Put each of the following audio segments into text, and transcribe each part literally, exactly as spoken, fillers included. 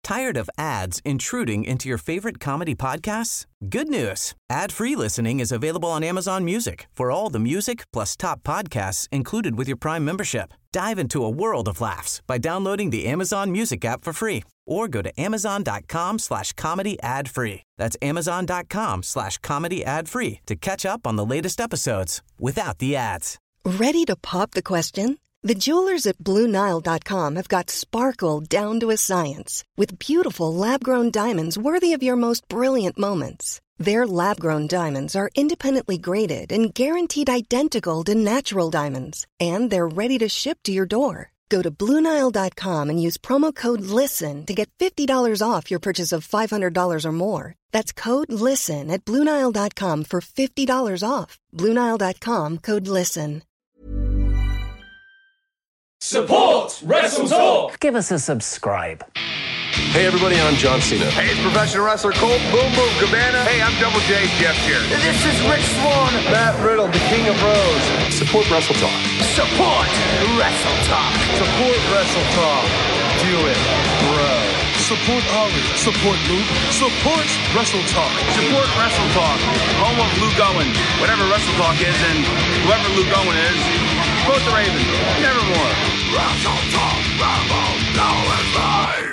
Tired of ads intruding into your favorite comedy podcasts? Good news. Ad-free listening is available on Amazon Music for all the music plus top podcasts included with your Prime membership. Dive into a world of laughs by downloading the Amazon Music app for free or go to amazon.com slash comedy ad free. That's amazon.com slash comedy ad free to catch up on the latest episodes without the ads. Ready to pop the question? The jewelers at Blue Nile dot com have got sparkle down to a science with beautiful lab-grown diamonds worthy of your most brilliant moments. Their lab-grown diamonds are independently graded and guaranteed identical to natural diamonds, and they're ready to ship to your door. Go to Blue Nile dot com and use promo code LISTEN to get fifty dollars off your purchase of five hundred dollars or more. That's code LISTEN at Blue Nile dot com for fifty dollars off. Blue Nile dot com, code LISTEN. Support Wrestle Talk! Give us a subscribe. Hey everybody, I'm John Cena. Hey, it's professional wrestler Colt Boom Boom Cabana. Hey, I'm Double J, Jeff here. This is Rich Swann. Matt Riddle, the King of Bros. Support Wrestle Talk. Support Wrestle Talk. Support Wrestle Talk. Do it, bro. Support Ollie. Support Luke. Support Wrestle Talk. Support Wrestle Talk. Home of Luke Owen. Whatever Wrestle Talk is and whoever Luke Owen is, support the Ravens. Nevermore. Wrestle Talk. Rebel. Now is live.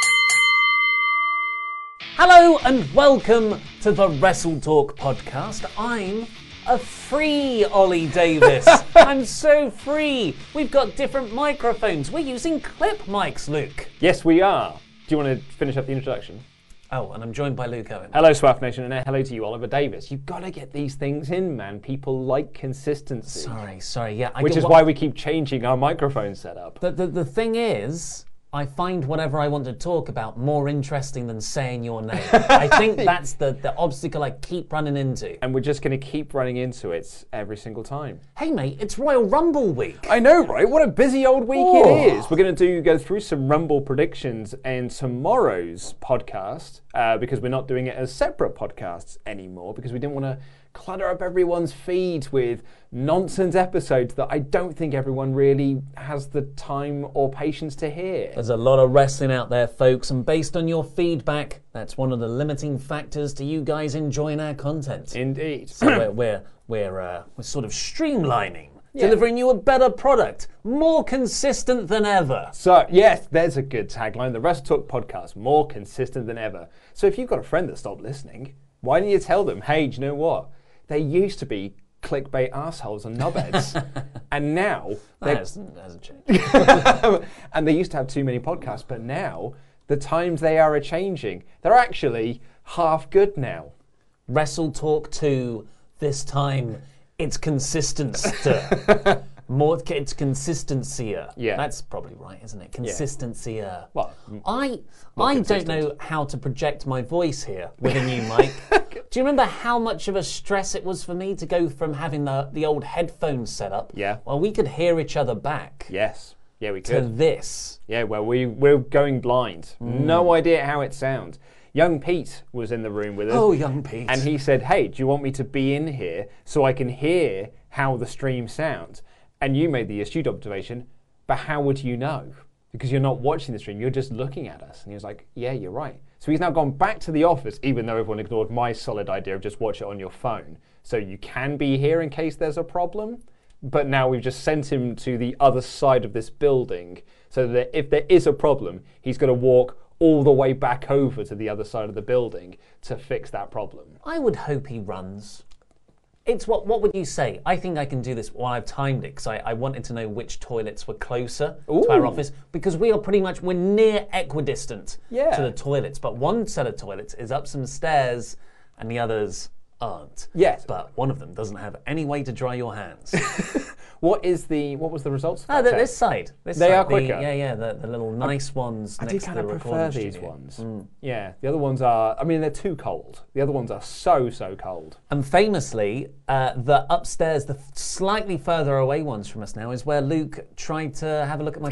Hello and welcome to the Wrestle Talk podcast. I'm a free Ollie Davis. I'm so free. We've got different microphones. We're using clip mics, Luke. Yes, we are. Do you want to finish up the introduction? Oh, and I'm joined by Luke Owen. Hello, Swaff Nation, and hello to you, Oliver Davis. You've got to get these things in, man. People like consistency. Sorry, sorry, yeah. I Which is what, why we keep changing our microphone setup. The, the, the thing is, I find whatever I want to talk about more interesting than saying your name. I think that's the, the obstacle I keep running into. And we're just going to keep running into it every single time. Hey, mate, it's Royal Rumble week. I know, right? What a busy old week Oh. it is. We're going to do go through some Rumble predictions in tomorrow's podcast uh, because we're not doing it as separate podcasts anymore because we didn't want to clutter up everyone's feeds with nonsense episodes that I don't think everyone really has the time or patience to hear. There's a lot of wrestling out there, folks, and based on your feedback, that's one of the limiting factors to you guys enjoying our content. Indeed. So we're we're we're, uh, we're sort of streamlining, Yeah. delivering you a better product, more consistent than ever. So, yes, there's a good tagline. The Wrestle Talk podcast, more consistent than ever. So if you've got a friend that stopped listening, why don't you tell them, hey, do you know what? They used to be clickbait assholes and knobheads, and now That hasn't, hasn't changed. and they used to have too many podcasts, but now the times they are a changing. They're actually half good now. Wrestle Talk two, this time it's consistency. More, it's consistency. Yeah. That's probably right, isn't it? Consistency. Yeah. Well, I I don't know how to project my voice here with a new mic. Do you remember how much of a stress it was for me to go from having the, the old headphones set up? Yeah. Well, we could hear each other back. Yes. Yeah, we To could. this. Yeah, well, we, we're going blind. Mm. No idea how it sounds. Young Pete was in the room with us. Oh, young Pete. And he said, hey, do you want me to be in here so I can hear how the stream sounds? And you made the astute observation, but how would you know? Because you're not watching the stream, you're just looking at us. And he was like, yeah, you're right. So he's now gone back to the office, even though everyone ignored my solid idea of just watch it on your phone. So you can be here in case there's a problem. But now we've just sent him to the other side of this building so that if there is a problem, he's got to walk all the way back over to the other side of the building to fix that problem. I would hope he runs. It's what? What would you say? I think I can do this while I've timed it because I, I wanted to know which toilets were closer Ooh. to our office because we are pretty much we're near equidistant Yeah. to the toilets. But one set of toilets is up some stairs, and the others aren't. Yes. But one of them doesn't have any way to dry your hands. What is the? What was the results? Of Ah, that the, test? this side. This They side, are the- quicker. yeah, yeah, the, the little nice ones I do next to kind the of prefer recording these studio. ones. Mm. Yeah, the other ones are. I mean, they're too cold. The other ones are so so cold. And famously, uh, the upstairs, the f- slightly further away ones from us now, is where Luke tried to have a look at my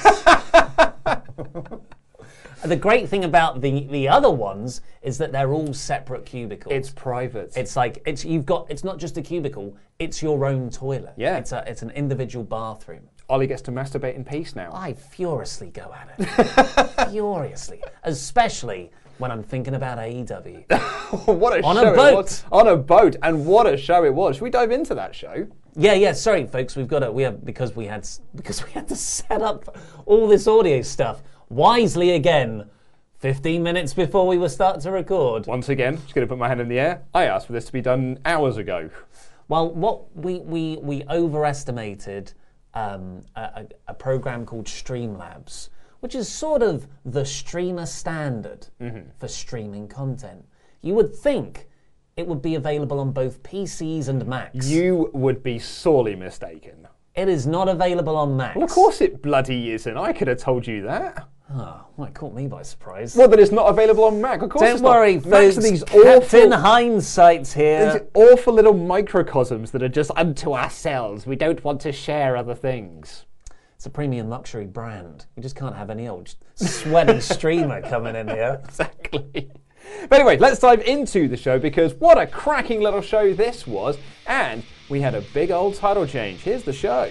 penis. The great thing about the, the other ones is that they're all separate cubicles. It's private. It's like it's you've got. It's not just a cubicle. It's your own toilet. Yeah. It's a it's an individual bathroom. Ollie gets to masturbate in peace now. I furiously go at it. Furiously. Especially when I'm thinking about A E W. What a On show a boat. it was. On a boat. And what a show it was. Should we dive into that show? Yeah, yeah. Sorry, folks. We've got to. We have because we had because we had to set up all this audio stuff wisely again. Fifteen minutes before we were starting to record. Once again, just going to put my hand in the air. I asked for this to be done hours ago. Well, what we we we overestimated um, a, a, a program called Streamlabs, which is sort of the streamer standard mm-hmm. for streaming content. You would think it would be available on both P Cs and Macs. You would be sorely mistaken. It is not available on Macs. Well, of course it bloody isn't. I could have told you that. Oh, well, it caught me by surprise. Well, that it's not available on Mac. Of course Don't it's worry, not. folks. Macs are these Captain awful, Hindsight's here. these awful little microcosms that are just unto ourselves. We don't want to share other things. It's a premium luxury brand. You just can't have any old sweaty streamer coming in here. Exactly. But anyway, let's dive into the show because what a cracking little show this was. And we had a big old title change. Here's the show.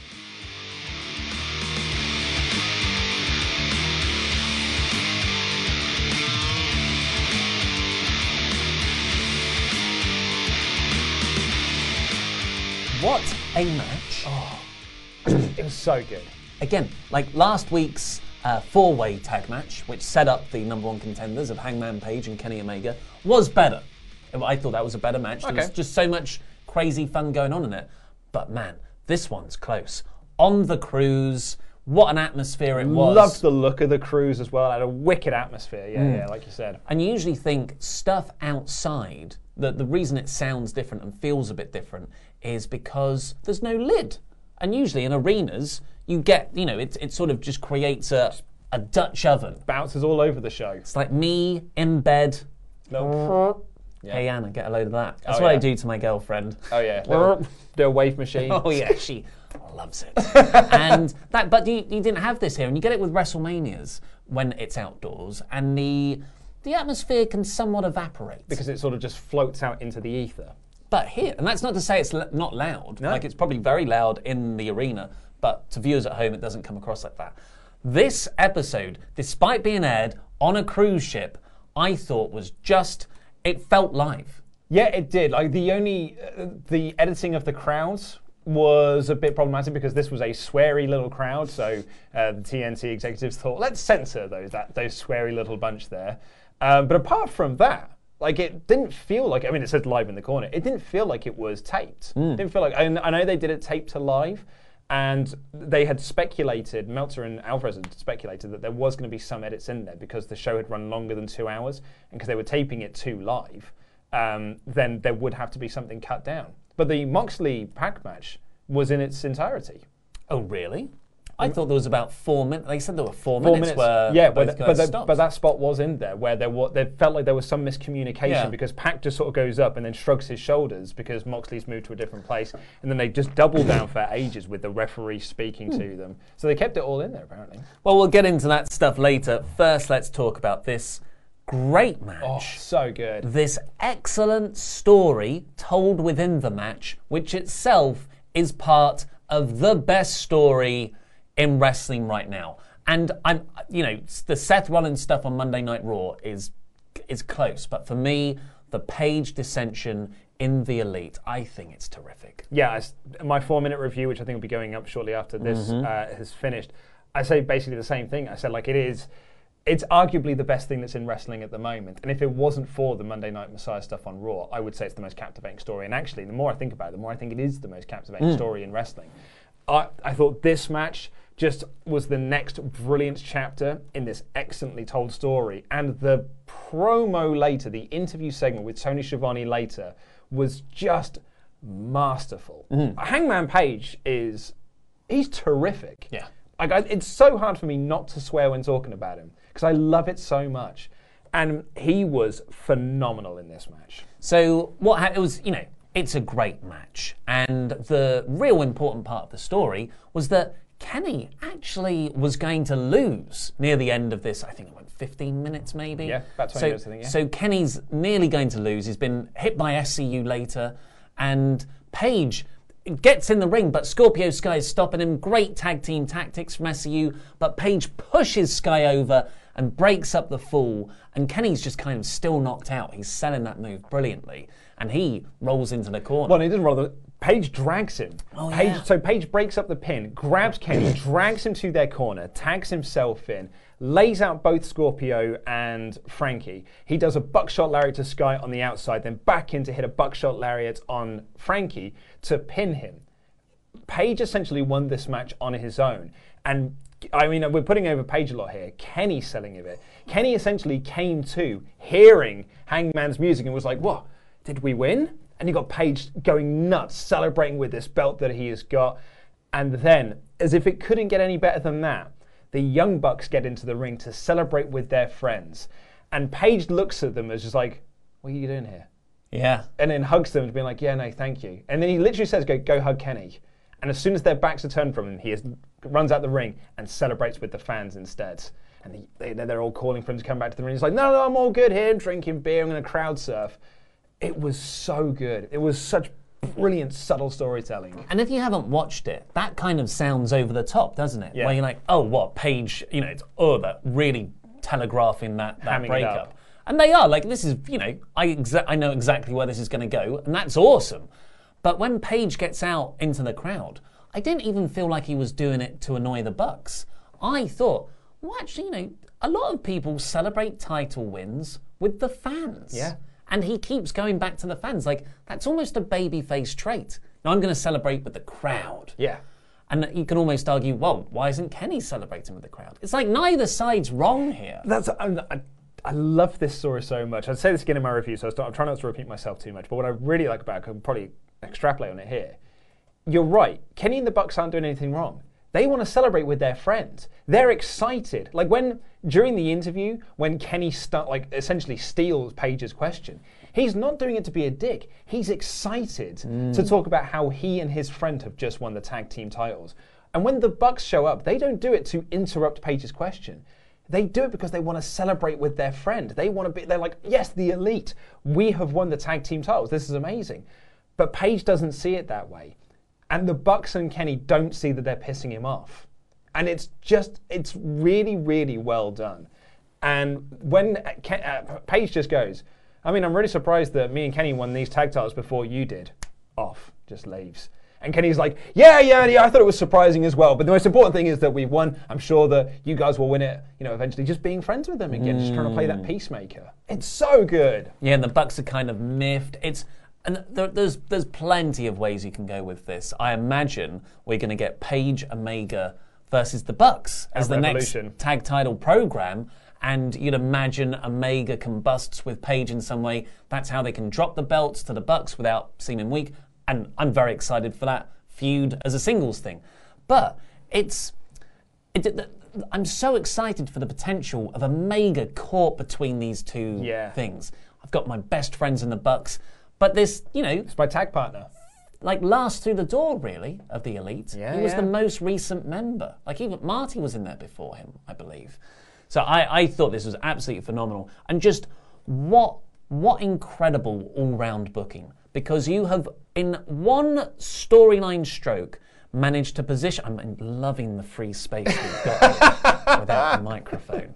What a match. Oh, it was so good. Again, like last week's uh, four-way tag match, which set up the number one contenders of Hangman Page and Kenny Omega, was better. I thought that was a better match. There okay. was just so much crazy fun going on in it. But man, this one's close. On the cruise, what an atmosphere it was. Loved the look of the cruise as well. It had a wicked atmosphere, yeah, mm. yeah, like you said. And you usually think stuff outside, the, the reason it sounds different and feels a bit different is because there's no lid. And usually in arenas, you get, you know, it, it sort of just creates a, a Dutch oven. Bounces all over the show. It's like me in bed. No. Yeah. Hey, Anna, get a load of that. That's oh, what yeah. I do to my girlfriend. Oh, yeah. Little, the wave machine. Oh, yeah, she loves it. and that, But you, you didn't have this here, and you get it with WrestleManias when it's outdoors, and the the atmosphere can somewhat evaporate. Because it sort of just floats out into the ether. But here, and that's not to say it's l- not loud. No. Like, it's probably very loud in the arena, but to viewers at home, it doesn't come across like that. This episode, despite being aired on a cruise ship, I thought was just, it felt live. Yeah, it did. Like the only, uh, the editing of the crowds was a bit problematic because this was a sweary little crowd. So uh, the T N T executives thought, let's censor those that those sweary little bunch there. Um, but apart from that, like it didn't feel like. I mean, it said live in the corner. It didn't feel like it was taped. Mm. It didn't feel like. I, I know they did it taped to live. And they had speculated, Meltzer and Alvarez had speculated that there was going to be some edits in there because the show had run longer than two hours and because they were taping it too live, um, then there would have to be something cut down. But the Moxley-Pac match was in its entirety. Oh, really? I thought there was about four minutes. They said there were four, four minutes, minutes where yeah, both but, guys but, the, stopped. but that spot was in there where there was, there felt like there was some miscommunication Yeah. because Pac just sort of goes up and then shrugs his shoulders because Moxley's moved to a different place, and then they just double down for ages with the referee speaking to them. So they kept it all in there apparently. Well, we'll get into that stuff later. First, let's talk about this great match. Oh, so good. This excellent story told within the match, which itself is part of the best story in wrestling right now. And I'm, you know, the Seth Rollins stuff on Monday Night Raw is is close, but for me, the Page dissension in the Elite, I think it's terrific. Yeah, it's, my four-minute review, which I think will be going up shortly after this Mm-hmm. uh, has finished, I say basically the same thing. I said like it is, it's arguably the best thing that's in wrestling at the moment. And if it wasn't for the Monday Night Messiah stuff on Raw, I would say it's the most captivating story. And actually, the more I think about it, the more I think it is the most captivating Mm. story in wrestling. I, I thought this match just was the next brilliant chapter in this excellently told story. And the promo later, the interview segment with Tony Schiavone later, was just masterful. Mm-hmm. Hangman Page is, he's terrific. Yeah. Like I, it's so hard for me not to swear when talking about him because I love it so much. And he was phenomenal in this match. So what ha- it was, you know, it's a great match. And the real important part of the story was that Kenny actually was going to lose near the end of this. I think it went fifteen minutes maybe. Yeah, about twenty so, minutes I think, yeah. So Kenny's nearly going to lose. He's been hit by S C U later. And Page, gets in the ring, but Scorpio Sky is stopping him. Great tag team tactics from S C U, but Page pushes Sky over and breaks up the fall, and Kenny's just kind of still knocked out. He's selling that move brilliantly, and he rolls into the corner. Well, he didn't roll. The, Page drags him. Oh, Page, yeah. So Page breaks up the pin, grabs Kenny, drags him to their corner, tags himself in, lays out both Scorpio and Frankie. He does a buckshot lariat to Sky on the outside, then back in to hit a buckshot lariat on Frankie to pin him. Page essentially won this match on his own. And I mean, we're putting over Page a lot here. Kenny selling of it. Kenny essentially came to hearing Hangman's music and was like, what? Did we win? And you got Page going nuts, celebrating with this belt that he has got. And then, as if it couldn't get any better than that, the Young Bucks get into the ring to celebrate with their friends. And Page looks at them as just like, what are you doing here? Yeah. And then hugs them to be like, yeah, no, thank you. And then he literally says, go go hug Kenny. And as soon as their backs are turned from him, he is, runs out the ring and celebrates with the fans instead. And they, they, they're all calling for him to come back to the ring. He's like, no, no, I'm all good here. I'm drinking beer. I'm going to crowd surf. It was so good. It was such brilliant, subtle storytelling. And if you haven't watched it, that kind of sounds over the top, doesn't it? Yeah. Where you're like, oh, what, Page, you know, it's, oh, that really telegraphing that, that Hamming it breakup. up. And they are, like, this is, you know, I exa- I know exactly where this is going to go, and that's awesome. But when Page gets out into the crowd, I didn't even feel like he was doing it to annoy the Bucks. I thought, well, actually, you know, a lot of people celebrate title wins with the fans. Yeah. And he keeps going back to the fans. Like, that's almost a babyface trait. Now, I'm going to celebrate with the crowd. Yeah. And you can almost argue, well, why isn't Kenny celebrating with the crowd? It's like neither side's wrong here. That's I, I, I love this story so much. I'd say this again in my review, so I start, I'm trying not to repeat myself too much. But what I really like about it, I can probably extrapolate on it here. You're right. Kenny and the Bucks aren't doing anything wrong. They want to celebrate with their friends. They're excited. Like when, during the interview, when Kenny start, like essentially steals Page's question, he's not doing it to be a dick. He's excited mm. to talk about how he and his friend have just won the tag team titles. And when the Bucks show up, they don't do it to interrupt Page's question. They do it because they want to celebrate with their friend. They want to be, they're like, yes, the Elite, we have won the tag team titles. This is amazing. But Page doesn't see it that way. And the Bucks and Kenny don't see that they're pissing him off. And it's just, it's really, really well done. And when Ken, uh, Page just goes, I mean, I'm really surprised that me and Kenny won these tag titles before you did. Off, just leaves. And Kenny's like, yeah, yeah, yeah, I thought it was surprising as well. But the most important thing is that we've won. I'm sure that you guys will win it, you know, eventually. Just being friends with them again, mm. just trying to play that peacemaker. It's so good. Yeah, and the Bucks are kind of miffed. It's And there, there's there's plenty of ways you can go with this. I imagine we're going to get Page Omega versus the Bucks as the next tag title program. And you'd imagine Omega combusts with Page in some way. That's how they can drop the belts to the Bucks without seeming weak. And I'm very excited for that feud as a singles thing. But it's... It, I'm so excited for the potential of Omega caught between these two yeah. things. I've got my best friends in the Bucks. But this, you know... It's my tag partner. Like, last through the door, really, of the Elite. Yeah, he was yeah. the most recent member. Like, even Marty was in there before him, I believe. So I, I thought this was absolutely phenomenal. And just what what incredible all-round booking. Because you have, in one storyline stroke, managed to position... I'm loving the free space we've got here without the microphone.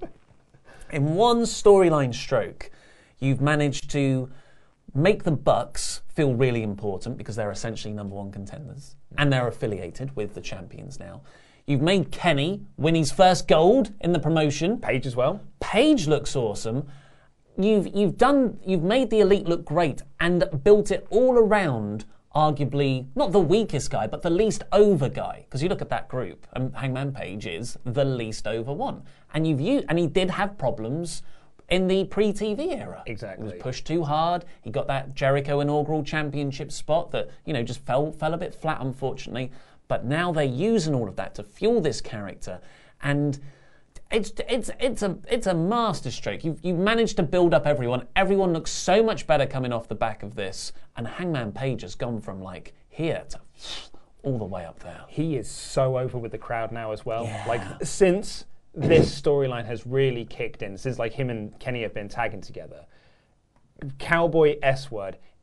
In one storyline stroke, you've managed to make the Bucks feel really important because they're essentially number one contenders. And they're affiliated with the champions now. You've made Kenny win his first gold in the promotion. Page as well. Page looks awesome. You've you've done you've made the Elite look great and built it all around arguably not the weakest guy, but the least over guy. Because you look at that group, and Hangman Page is the least over one. And you've used, and he did have problems in the pre-T V era. Exactly. He was pushed too hard. He got that Jericho inaugural championship spot that, you know, just fell fell a bit flat, unfortunately. But now they're using all of that to fuel this character, and it's it's it's a it's a masterstroke. You've you've managed to build up everyone. Everyone looks so much better coming off the back of this, and Hangman Page has gone from like here to all the way up there. He is so over with the crowd now as well. Yeah. Like since this storyline has really kicked in, since like him and Kenny have been tagging together, Cowboy S-Word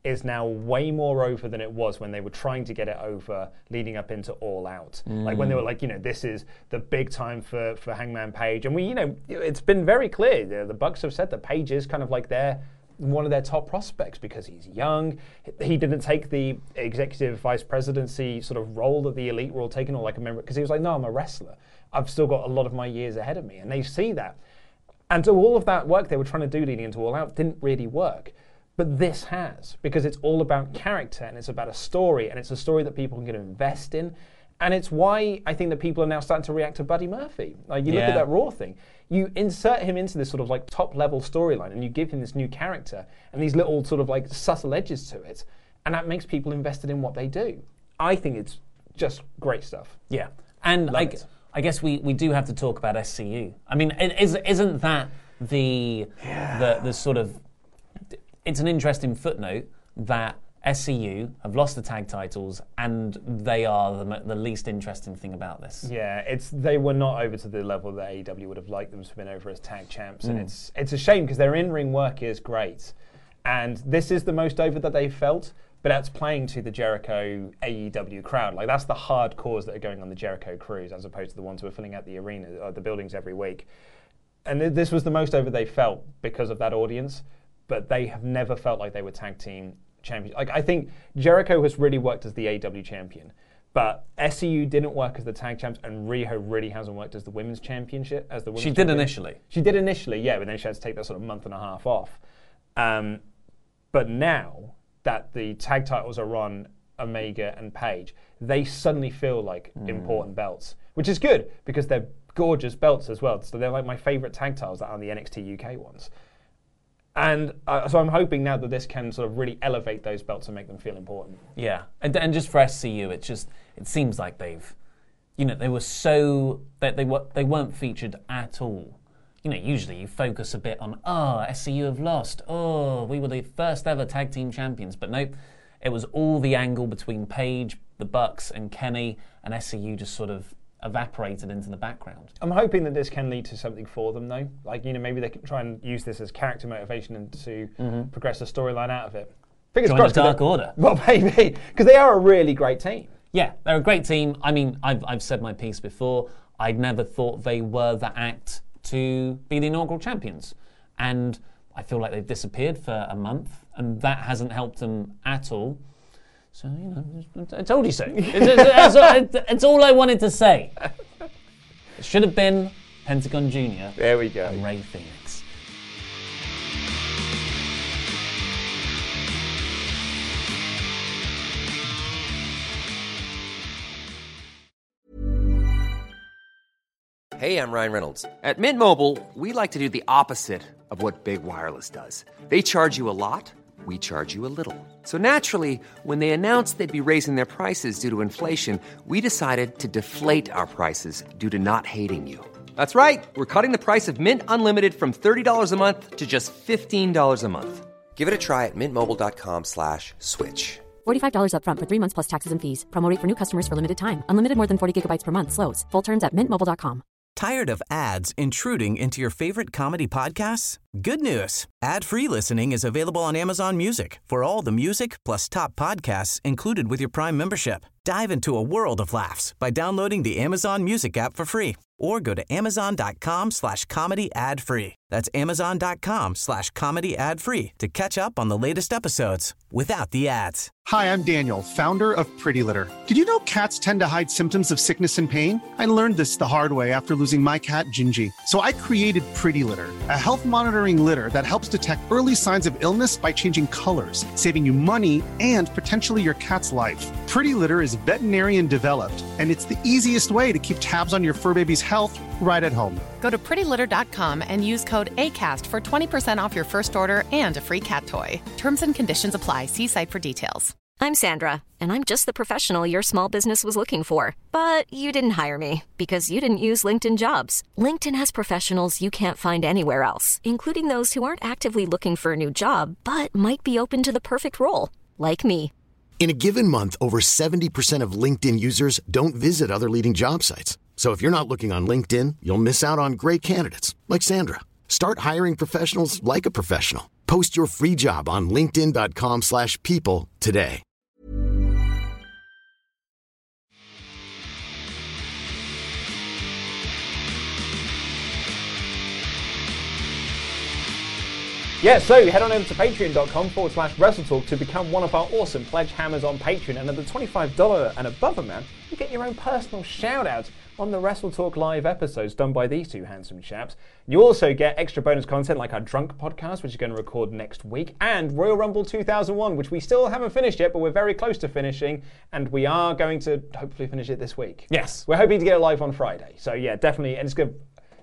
is now way more over than it was when they were trying to get it over leading up into All Out. Mm. Like when they were like, you know, this is the big time for, for Hangman Page. And we, you know, it's been very clear. The, the Bucks have said that Page is kind of like their one of their top prospects because he's young. He didn't take the executive vice presidency sort of role that the Elite were all taking, or like a member, because he was like, no, I'm a wrestler. I've still got a lot of my years ahead of me. And they see that. And so all of that work they were trying to do leading into All Out didn't really work. But this has, because it's all about character and it's about a story, and it's a story that people can invest in. And it's why I think that people are now starting to react to Buddy Murphy. Like, you yeah. look at that Raw thing. You insert him into this sort of like top level storyline and you give him this new character and these little sort of like subtle edges to it. And that makes people invested in what they do. I think it's just great stuff. Yeah. And like, I guess we, we do have to talk about S C U. I mean, is, isn't that the, yeah. the the sort of... It's an interesting footnote that S C U have lost the tag titles and they are the, the least interesting thing about this. Yeah, it's they were not over to the level that A E W would have liked them to have been over as tag champs. Mm. And it's it's a shame because their in-ring work is great. And this is the most over that they've felt, but that's playing to the Jericho A E W crowd. Like, that's the hardcores that are going on the Jericho cruise as opposed to the ones who are filling out the arena, or the buildings every week. And th- this was the most over they felt because of that audience. But they have never felt like they were tag team champions. Like, I think Jericho has really worked as the A E W champion, but S C U didn't work as the tag champs, and Riho really hasn't worked as the women's championship. As the women's she did champion. initially. She did initially, yeah, but then she had to take that sort of month and a half off. Um, but now that the tag titles are on Omega and Page, they suddenly feel like mm. important belts, which is good because they're gorgeous belts as well. So they're like my favorite tag titles that are the N X T U K ones. And uh, so I'm hoping now that this can sort of really elevate those belts and make them feel important. Yeah, and, and just for S C U, it just it seems like they've, you know, they were so that they were they weren't featured at all. You know, usually you focus a bit on, oh, S C U have lost. Oh, we were the first ever tag team champions, but no, it was all the angle between Paige, the Bucks, and Kenny, and S C U just sort of evaporated into the background. I'm hoping that this can lead to something for them, though. Like, you know, maybe they can try and use this as character motivation and to mm-hmm. progress the storyline out of it. Fingers crossed. Join the Dark Order. Well, maybe, because they are a really great team. Yeah, they're a great team. I mean, I've I've said my piece before. I never thought they were the act to be the inaugural champions, and I feel like they've disappeared for a month, and that hasn't helped them at all. So, you know, I told you so. It's, it's, it's, it's all I wanted to say. It should have been Pentagon Junior There we go. And Rey Fenix. Hey, I'm Ryan Reynolds. At Mint Mobile, we like to do the opposite of what Big Wireless does. They charge you a lot. We charge you a little. So naturally, when they announced they'd be raising their prices due to inflation, we decided to deflate our prices due to not hating you. That's right. We're cutting the price of Mint Unlimited from thirty dollars a month to just fifteen dollars a month. Give it a try at mintmobile.com slash switch. forty-five dollars up front for three months plus taxes and fees. Promo rate for new customers for limited time. Unlimited more than forty gigabytes per month slows. Full terms at mint mobile dot com. Tired of ads intruding into your favorite comedy podcasts? Good news. Ad-free listening is available on Amazon Music for all the music plus top podcasts included with your Prime membership. Dive into a world of laughs by downloading the Amazon Music app for free or go to amazon.com slash comedy ad-free. That's amazon.com slash comedy ad-free to catch up on the latest episodes without the ads. Hi, I'm Daniel, founder of Pretty Litter. Did you know cats tend to hide symptoms of sickness and pain? I learned this the hard way after losing my cat, Gingy. So I created Pretty Litter, a health monitoring litter that helps detect early signs of illness by changing colors, saving you money and potentially your cat's life. Pretty Litter is veterinarian developed, and it's the easiest way to keep tabs on your fur baby's health right at home. Go to pretty litter dot com and use code ACAST for twenty percent off your first order and a free cat toy. Terms and conditions apply. See site for details. I'm Sandra, and I'm just the professional your small business was looking for. But you didn't hire me because you didn't use LinkedIn Jobs. LinkedIn has professionals you can't find anywhere else, including those who aren't actively looking for a new job, but might be open to the perfect role, like me. In a given month, over seventy percent of LinkedIn users don't visit other leading job sites. So if you're not looking on LinkedIn, you'll miss out on great candidates like Sandra. Start hiring professionals like a professional. Post your free job on linkedin.com slash people today. Yeah, so head on over to patreon.com forward slash WrestleTalk to become one of our awesome pledge hammers on Patreon. And at the twenty-five dollars and above amount, you get your own personal shout-out on the WrestleTalk live episodes done by these two handsome chaps. You also get extra bonus content like our Drunk podcast, which is going to record next week, and Royal Rumble two thousand one, which we still haven't finished yet, but we're very close to finishing, and we are going to hopefully finish it this week. Yes. We're hoping to get it live on Friday. So yeah, definitely. And it's good.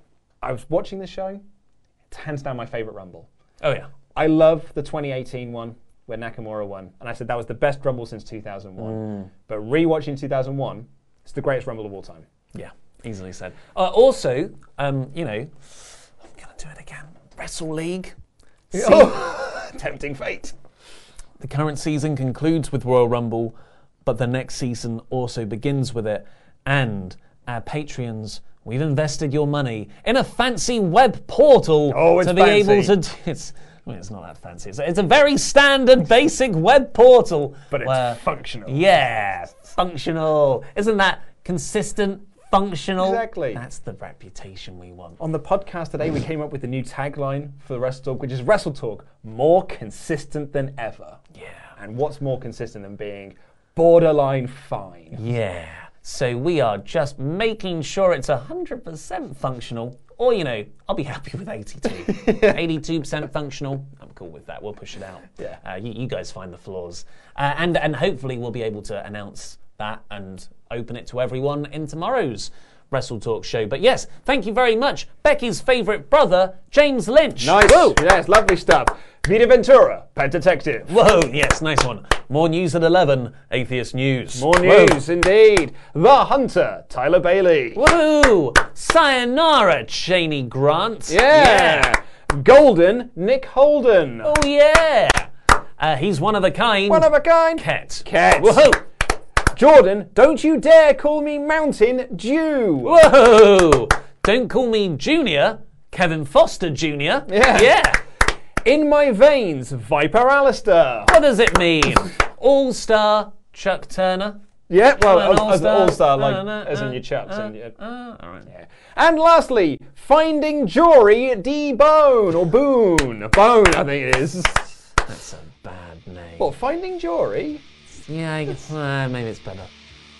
I was watching this show. It's hands down my favourite Rumble. Oh, yeah. I love the twenty eighteen one where Nakamura won. And I said that was the best Rumble since two thousand one. Mm. But rewatching two thousand one, it's the greatest Rumble of all time. Yeah, easily said. Uh, also, um, you know, I'm going to do it again. Wrestle League. See, oh, tempting fate. The current season concludes with Royal Rumble, but the next season also begins with it. And our Patreons, we've invested your money in a fancy web portal oh, to be fancy. able to do it's, I mean, it's not that fancy. It's, it's a very standard, basic web portal. But it's where, functional. Yeah, functional. Isn't that consistent, functional? Exactly. That's the reputation we want. On the podcast today, we came up with a new tagline for the Wrestle Talk, which is Wrestle Talk, more consistent than ever. Yeah. And what's more consistent than being borderline fine? Yeah. So we are just making sure it's one hundred percent functional. Or, you know, I'll be happy with eighty-two. eighty-two percent functional. I'm cool with that. We'll push it out. Yeah. Uh, you, you guys find the flaws. Uh, and, and hopefully we'll be able to announce that and open it to everyone in tomorrow's Wrestle Talk show. But yes, thank you very much. Becky's favourite brother, James Lynch. Nice. Woo! Yes, lovely stuff. Vita Ventura, Pet Detective. Whoa, yes, nice one. More news at eleven, Atheist News. More news, Whoa. Indeed. The Hunter, Tyler Bailey. Woohoo! Sayonara, Cheney Grant. Yeah. yeah. Golden, Nick Holden. Oh, yeah. Uh, he's one of a kind. One of a kind. Ket. Ket. Woohoo! Jordan, don't you dare call me Mountain Dew. Whoa! Don't call me Junior, Kevin Foster Junior Yeah. Yeah. In my veins, Viper Alistair. What does it mean? All-Star Chuck Turner? Yeah, well, an as an all-star, like, uh, uh, as in uh, your Chucks. Uh, and your, uh, all right. Yeah. And lastly, Finding Jory D. Bone, or Boone. Bone, I think it is. That's a bad name. What, Finding Jory? Yeah, I guess, uh, maybe it's better.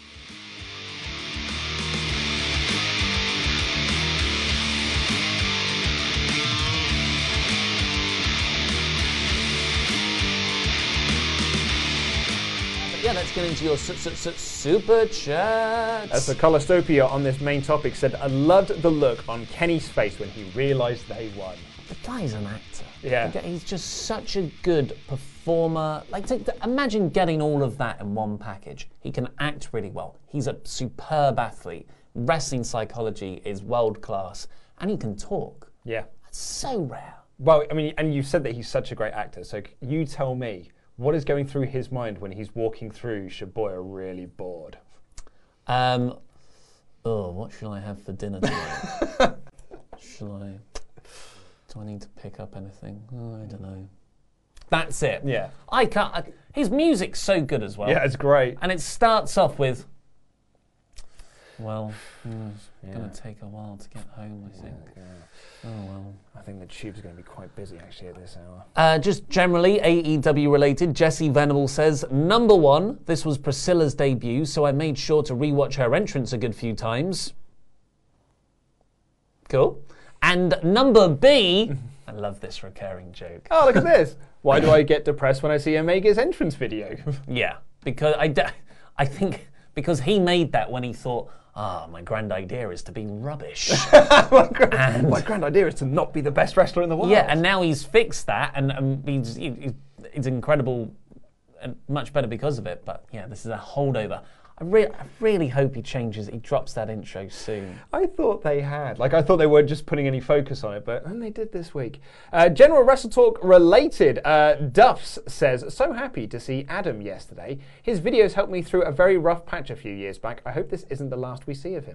Yeah, let's get into your su- su- su- super chat. As the Colostopia on this main topic said, I loved the look on Kenny's face when he realised they won. The guy's an actor. Yeah. He's just such a good performer. Like, to, to imagine getting all of that in one package. He can act really well. He's a superb athlete. Wrestling psychology is world class. And he can talk. Yeah. That's so rare. Well, I mean, and you said that he's such a great actor, so you tell me, what is going through his mind when he's walking through Shibuya really bored? Um, oh, what shall I have for dinner tonight? Shall I... Do I need to pick up anything? Oh, I don't know. That's it. Yeah. I can't... I, his music's so good as well. Yeah, it's great. And it starts off with... Well, mm, it's yeah. going to take a while to get home, I think. Yeah. Oh, well. I think the tube's going to be quite busy, actually, at this hour. Uh, just generally, A E W related, Jessie Venable says, number one, this was Priscilla's debut, so I made sure to rewatch her entrance a good few times. Cool. And number B, I love this recurring joke. Oh, look at this. Why do I get depressed when I see Omega's entrance video? Yeah, because I, d- I think because he made that when he thought, ah, oh, my grand idea is to be rubbish. my, grand, my grand idea is to not be the best wrestler in the world. Yeah, and now he's fixed that, and um, he's, he, he's incredible and much better because of it. But yeah, this is a holdover. I, re- I really hope he changes, he drops that intro soon. I thought they had. Like, I thought they weren't just putting any focus on it, but and they did this week. Uh, General Wrestle Talk related, uh, Duffs says, so happy to see Adam yesterday. His videos helped me through a very rough patch a few years back. I hope this isn't the last we see of him.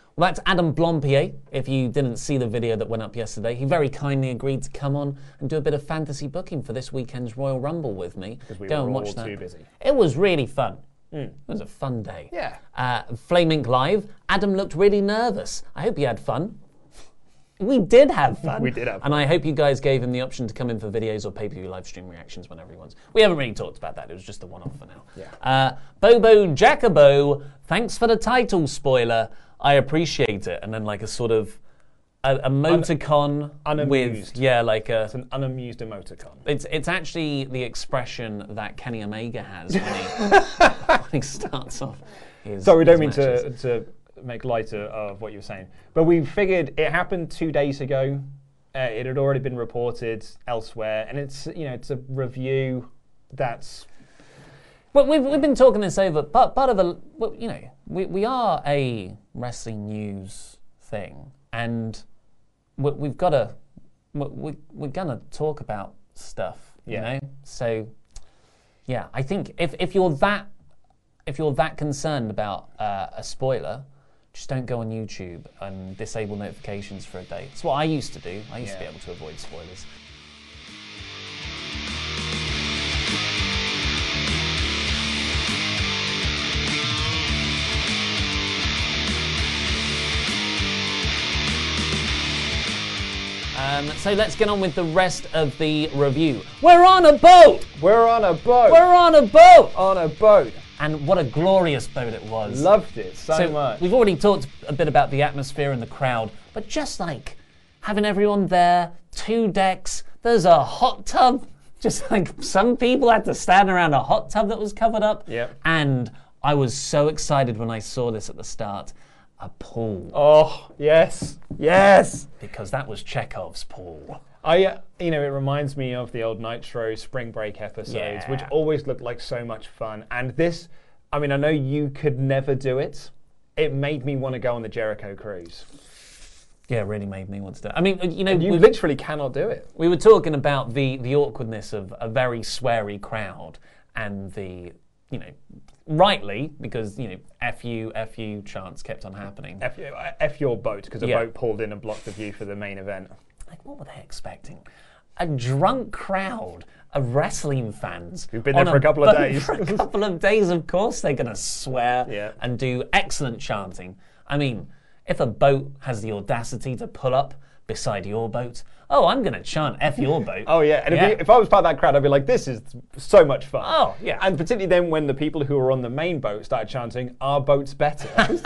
Well, that's Adam Blompier. If you didn't see the video that went up yesterday, he very kindly agreed to come on and do a bit of fantasy booking for this weekend's Royal Rumble with me. Because we Go were and all watch that. too busy. It was really fun. Mm. It was a fun day. Yeah. Uh, Flame Ink Live. Adam looked really nervous. I hope you had fun. We did have fun. We did have fun. And I hope you guys gave him the option to come in for videos or pay-per-view live stream reactions whenever he wants. We haven't really talked about that. It was just a one-off for now. Yeah. Uh, Bobo Jacobo, thanks for the title spoiler. I appreciate it. And then like a sort of a, a emoticon Un- unamused. with yeah, like a. It's an unamused emoticon. It's it's actually the expression that Kenny Omega has when he, when he starts off. His, So we don't his mean matches. to, to make light of what you were saying, but we figured it happened two days ago. Uh, it had already been reported elsewhere, and it's you know it's a review that's. Well, we've we've been talking this over. Part part of a well, you know we we are a wrestling news thing, and we, we've got to we we're gonna talk about stuff. You Yeah. know, so yeah, I think if if you're that if you're that concerned about uh, a spoiler, just don't go on YouTube and disable notifications for a day. It's what I used to do. I used to be Yeah. able to avoid spoilers. Um, so let's get on with the rest of the review. We're on a boat! We're on a boat! We're on a boat! On a boat! And what a glorious boat it was. Loved it so, so much. We've already talked a bit about the atmosphere and the crowd, but just like having everyone there, two decks, there's a hot tub. Just like some people had to stand around a hot tub that was covered up. Yep. And I was so excited when I saw this at the start. A pool. Oh, yes. Yes. Because that was Chekhov's pool. I, uh, you know, it reminds me of the old Nitro Spring Break episodes, Yeah. which always looked like so much fun. And this, I mean, I know you could never do it. It made me want to go on the Jericho cruise. Yeah, it really made me want to do it. I mean, you know, And you we- literally cannot do it. We were talking about the, the awkwardness of a very sweary crowd and the, you know, rightly, because, you know, F you, F you chants kept on happening. F, F your boat, because a Yeah. boat pulled in and blocked the view for the main event. Like, what were they expecting? A drunk crowd of wrestling fans. Who've been there on for a couple of boat days. For a couple of days, of course, they're going to swear Yeah. and do excellent chanting. I mean, if a boat has the audacity to pull up beside your boat, oh, I'm going to chant F your boat. Oh, yeah. And Yeah. If, you, if I was part of that crowd, I'd be like, this is so much fun. Oh, yeah. And particularly then when the people who were on the main boat started chanting, our boat's better.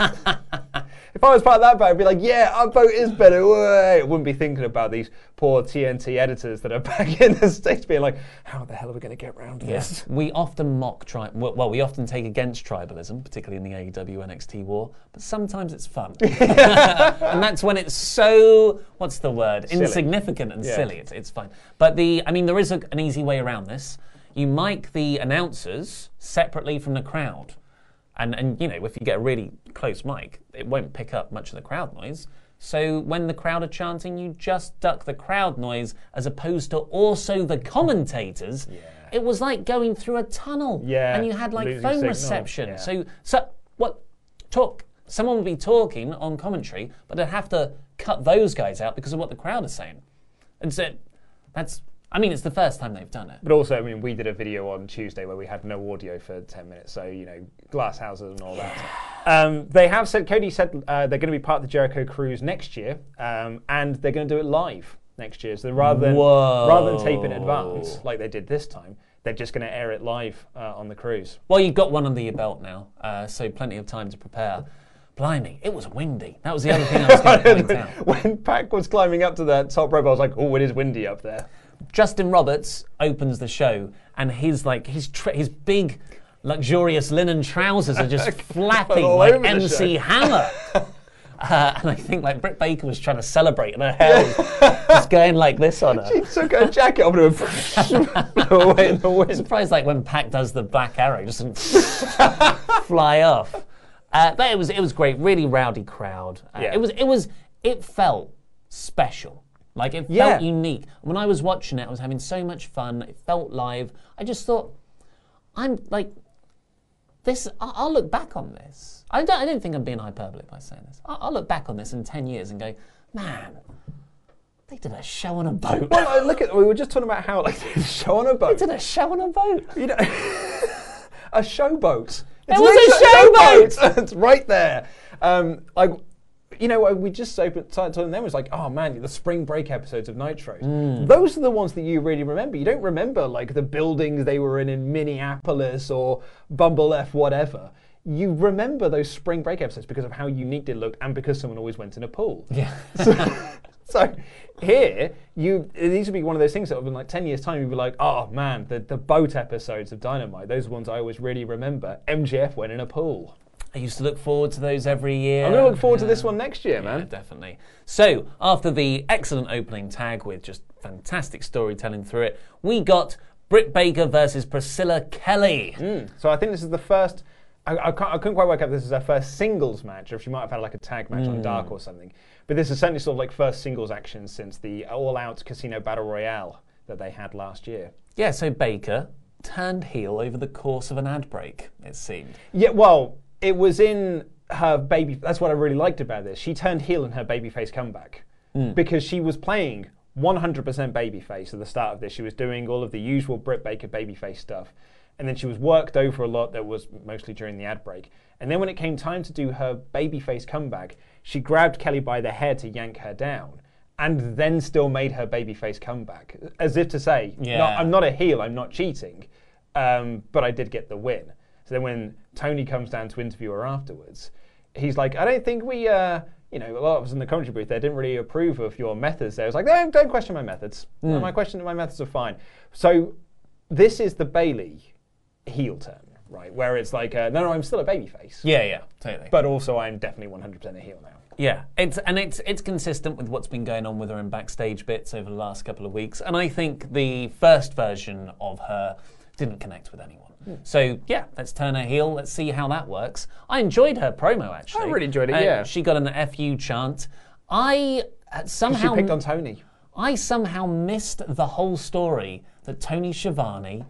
If I was part of that boat, I'd be like, yeah, our boat is better. Way. I wouldn't be thinking about these poor T N T editors that are back in the States being like, how the hell are we going to get around to Yes, this? we often mock tri- well, we often take against tribalism, particularly in the A E W N X T war, but sometimes it's fun. And that's when it's so, what's the word? Silly. Insignificant and Yeah. silly. It's, it's fine. But the, I mean, there is a, an easy way around this. You mic the announcers separately from the crowd. And, and, you know, if you get a really close mic, it won't pick up much of the crowd noise. So when the crowd are chanting, you just duck the crowd noise as opposed to also the commentators. Yeah. It was like going through a tunnel. Yeah, And you had like losing phone signal. reception. Yeah. So, so what? Talk. Someone would be talking on commentary, but they'd have to cut those guys out because of what the crowd is saying. And so that's. I mean, it's the first time they've done it. But also, I mean, we did a video on Tuesday where we had no audio for ten minutes, so, you know, glass houses and all that. Um, they have said, Cody said uh, they're going to be part of the Jericho Cruise next year, um, and they're going to do it live next year. So rather than, Whoa. rather than tape in advance, like they did this time, they're just going to air it live uh, on the cruise. Well, you've got one under your belt now, uh, so plenty of time to prepare. Blimey, it was windy. That was the other thing I was going to point out. When Pac was climbing up to that top rope, I was like, oh, it is windy up there. Justin Roberts opens the show, and his like his tra- his big, luxurious linen trousers are just flapping All like over the M C show. Hammer. Uh, and I think like Britt Baker was trying to celebrate, and her hair was just going like this on her. She took her jacket off and flew away in the I'm wind. surprised like when Pac does the Black Arrow, just fly off. Uh, but it was it was great, really rowdy crowd. Uh, Yeah. It was it was it felt special. Like, it felt Yeah. unique. When I was watching it, I was having so much fun. It felt live. I just thought, I'm, like, this, I- I'll look back on this. I don't, I don't think I'm being hyperbole by saying this. I- I'll look back on this in ten years and go, man, they did a show on a boat. Well, look at, we were just talking about how, like, a show on a boat. They did a show on a boat. You know, a showboat. It was a showboat. It's right there. Um, I, you know, we just opened, started talking then. It was like, oh man, the spring break episodes of Nitro. Mm. Those are the ones that you really remember. You don't remember like the buildings they were in in Minneapolis or Bumble F, whatever. You remember those spring break episodes because of how unique they looked and because someone always went in a pool. Yeah. So, so here, you these would be one of those things that in like ten years' time, you'd be like, oh man, the, the boat episodes of Dynamite, those ones I always really remember. M J F went in a pool. I used to look forward to those every year. I'm going to look forward yeah. to this one next year, man. Yeah, definitely. So, after the excellent opening tag with just fantastic storytelling through it, we got Britt Baker versus Priscilla Kelly. Mm. So I think this is the first... I, I, can't, I couldn't quite work out if this is her first singles match or if she might have had like a tag match mm. on Dark or something. But this is certainly sort of like first singles action since the all-out Casino Battle Royale that they had last year. Yeah, so Baker turned heel over the course of an ad break, it seemed. Yeah, well... It was in her baby... That's what I really liked about this. She turned heel in her babyface comeback. Mm. Because she was playing one hundred percent babyface at the start of this. She was doing all of the usual Britt Baker babyface stuff. And then she was worked over a lot. That was mostly during the ad break. And then when it came time to do her babyface comeback, she grabbed Kelly by the hair to yank her down. And then still made her babyface comeback. As if to say, yeah. no, I'm not a heel, I'm not cheating. Um, but I did get the win. So then when Tony comes down to interview her afterwards, he's like, I don't think we, uh, you know, a lot of us in the commentary booth there didn't really approve of your methods there. I was like, don't, don't question my methods. Mm. My question, my methods are fine. So this is the Bayley heel turn, right? Where it's like, uh, no, no, I'm still a babyface. Yeah, yeah, totally. But also I'm definitely one hundred percent a heel now. Yeah, it's and it's it's consistent with what's been going on with her in backstage bits over the last couple of weeks. And I think the first version of her didn't connect with anyone. So, yeah, let's turn her heel. Let's see how that works. I enjoyed her promo, actually. I really enjoyed it, uh, yeah. She got an F U chant. I uh, somehow... She picked on Tony. I somehow missed the whole story that Tony Schiavone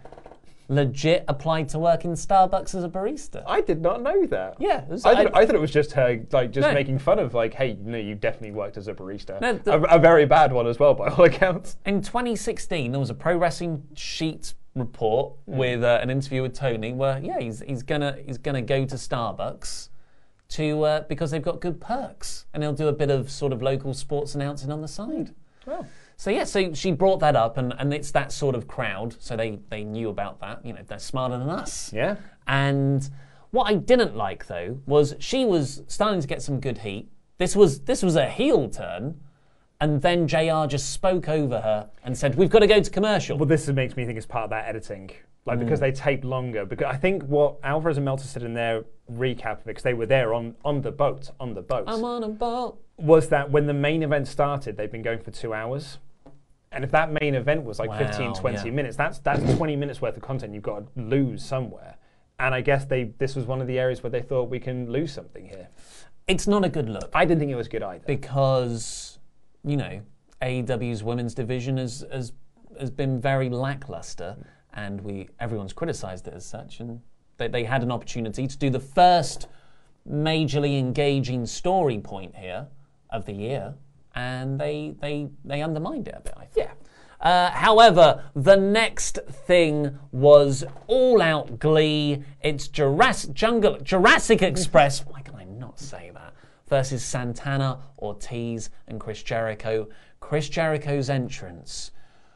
legit applied to work in Starbucks as a barista. I did not know that. Yeah. It was, I, thought, I, I thought it was just her, like, just no. making fun of, like, hey, no, you definitely worked as a barista. No, the, a, a very bad one as well, by all accounts. In twenty sixteen, there was a Pro Wrestling Sheet report mm. with uh, an interview with Tony where, yeah, he's he's gonna he's gonna go to Starbucks to uh, because they've got good perks, and he'll do a bit of sort of local sports announcing on the side. Well. So yeah, so she brought that up, and, and it's that sort of crowd, so they, they knew about that. You know, they're smarter than us. Yeah. And what I didn't like though was she was starting to get some good heat. This was this was a heel turn, and then J R just spoke over her and said, "We've got to go to commercial." Well, this makes me think it's part of that editing, like mm. because they taped longer. Because I think what Alvarez and Meltzer said in their recap of it, because they were there on, on the boat, on the boat. I'm on a boat. Was that when the main event started, they've been going for two hours. And if that main event was like wow, fifteen, twenty yeah. minutes, that's that's twenty minutes worth of content you've got to lose somewhere. And I guess they this was one of the areas where they thought we can lose something here. It's not a good look. I didn't think it was good either. Because, you know, A E W's women's division has has, has been very lackluster, and we everyone's criticised it as such, and they, they had an opportunity to do the first majorly engaging story point here of the year, and they they they undermined it a bit, I think. Yeah. Uh, however, the next thing was all-out glee. It's Jurassic, Jungle, Jurassic Express. Why can I not say that? Versus Santana, Ortiz, and Chris Jericho. Chris Jericho's entrance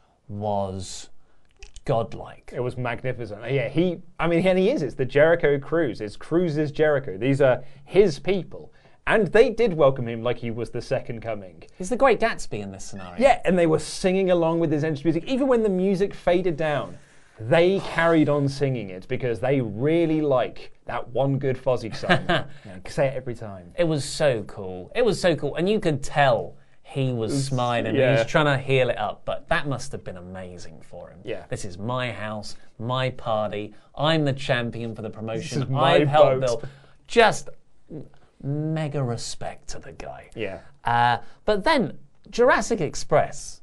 was godlike. It was magnificent. Yeah, he. I mean, and he is. It's the Jericho Cruise. It's Cruise's Jericho. These are his people. And they did welcome him like he was the second coming. He's the Great Gatsby in this scenario. Yeah, and they were singing along with his entrance music. Even when the music faded down, they carried on singing it because they really like that one good Fozzy song. Yeah, say it every time. It was so cool. It was so cool. And you could tell he was, was smiling. Yeah. He was trying to heal it up. But that must have been amazing for him. Yeah. This is my house, my party. I'm the champion for the promotion. This is my I've helped boat. Bill. Just mega respect to the guy. Yeah. Uh, but then Jurassic Express,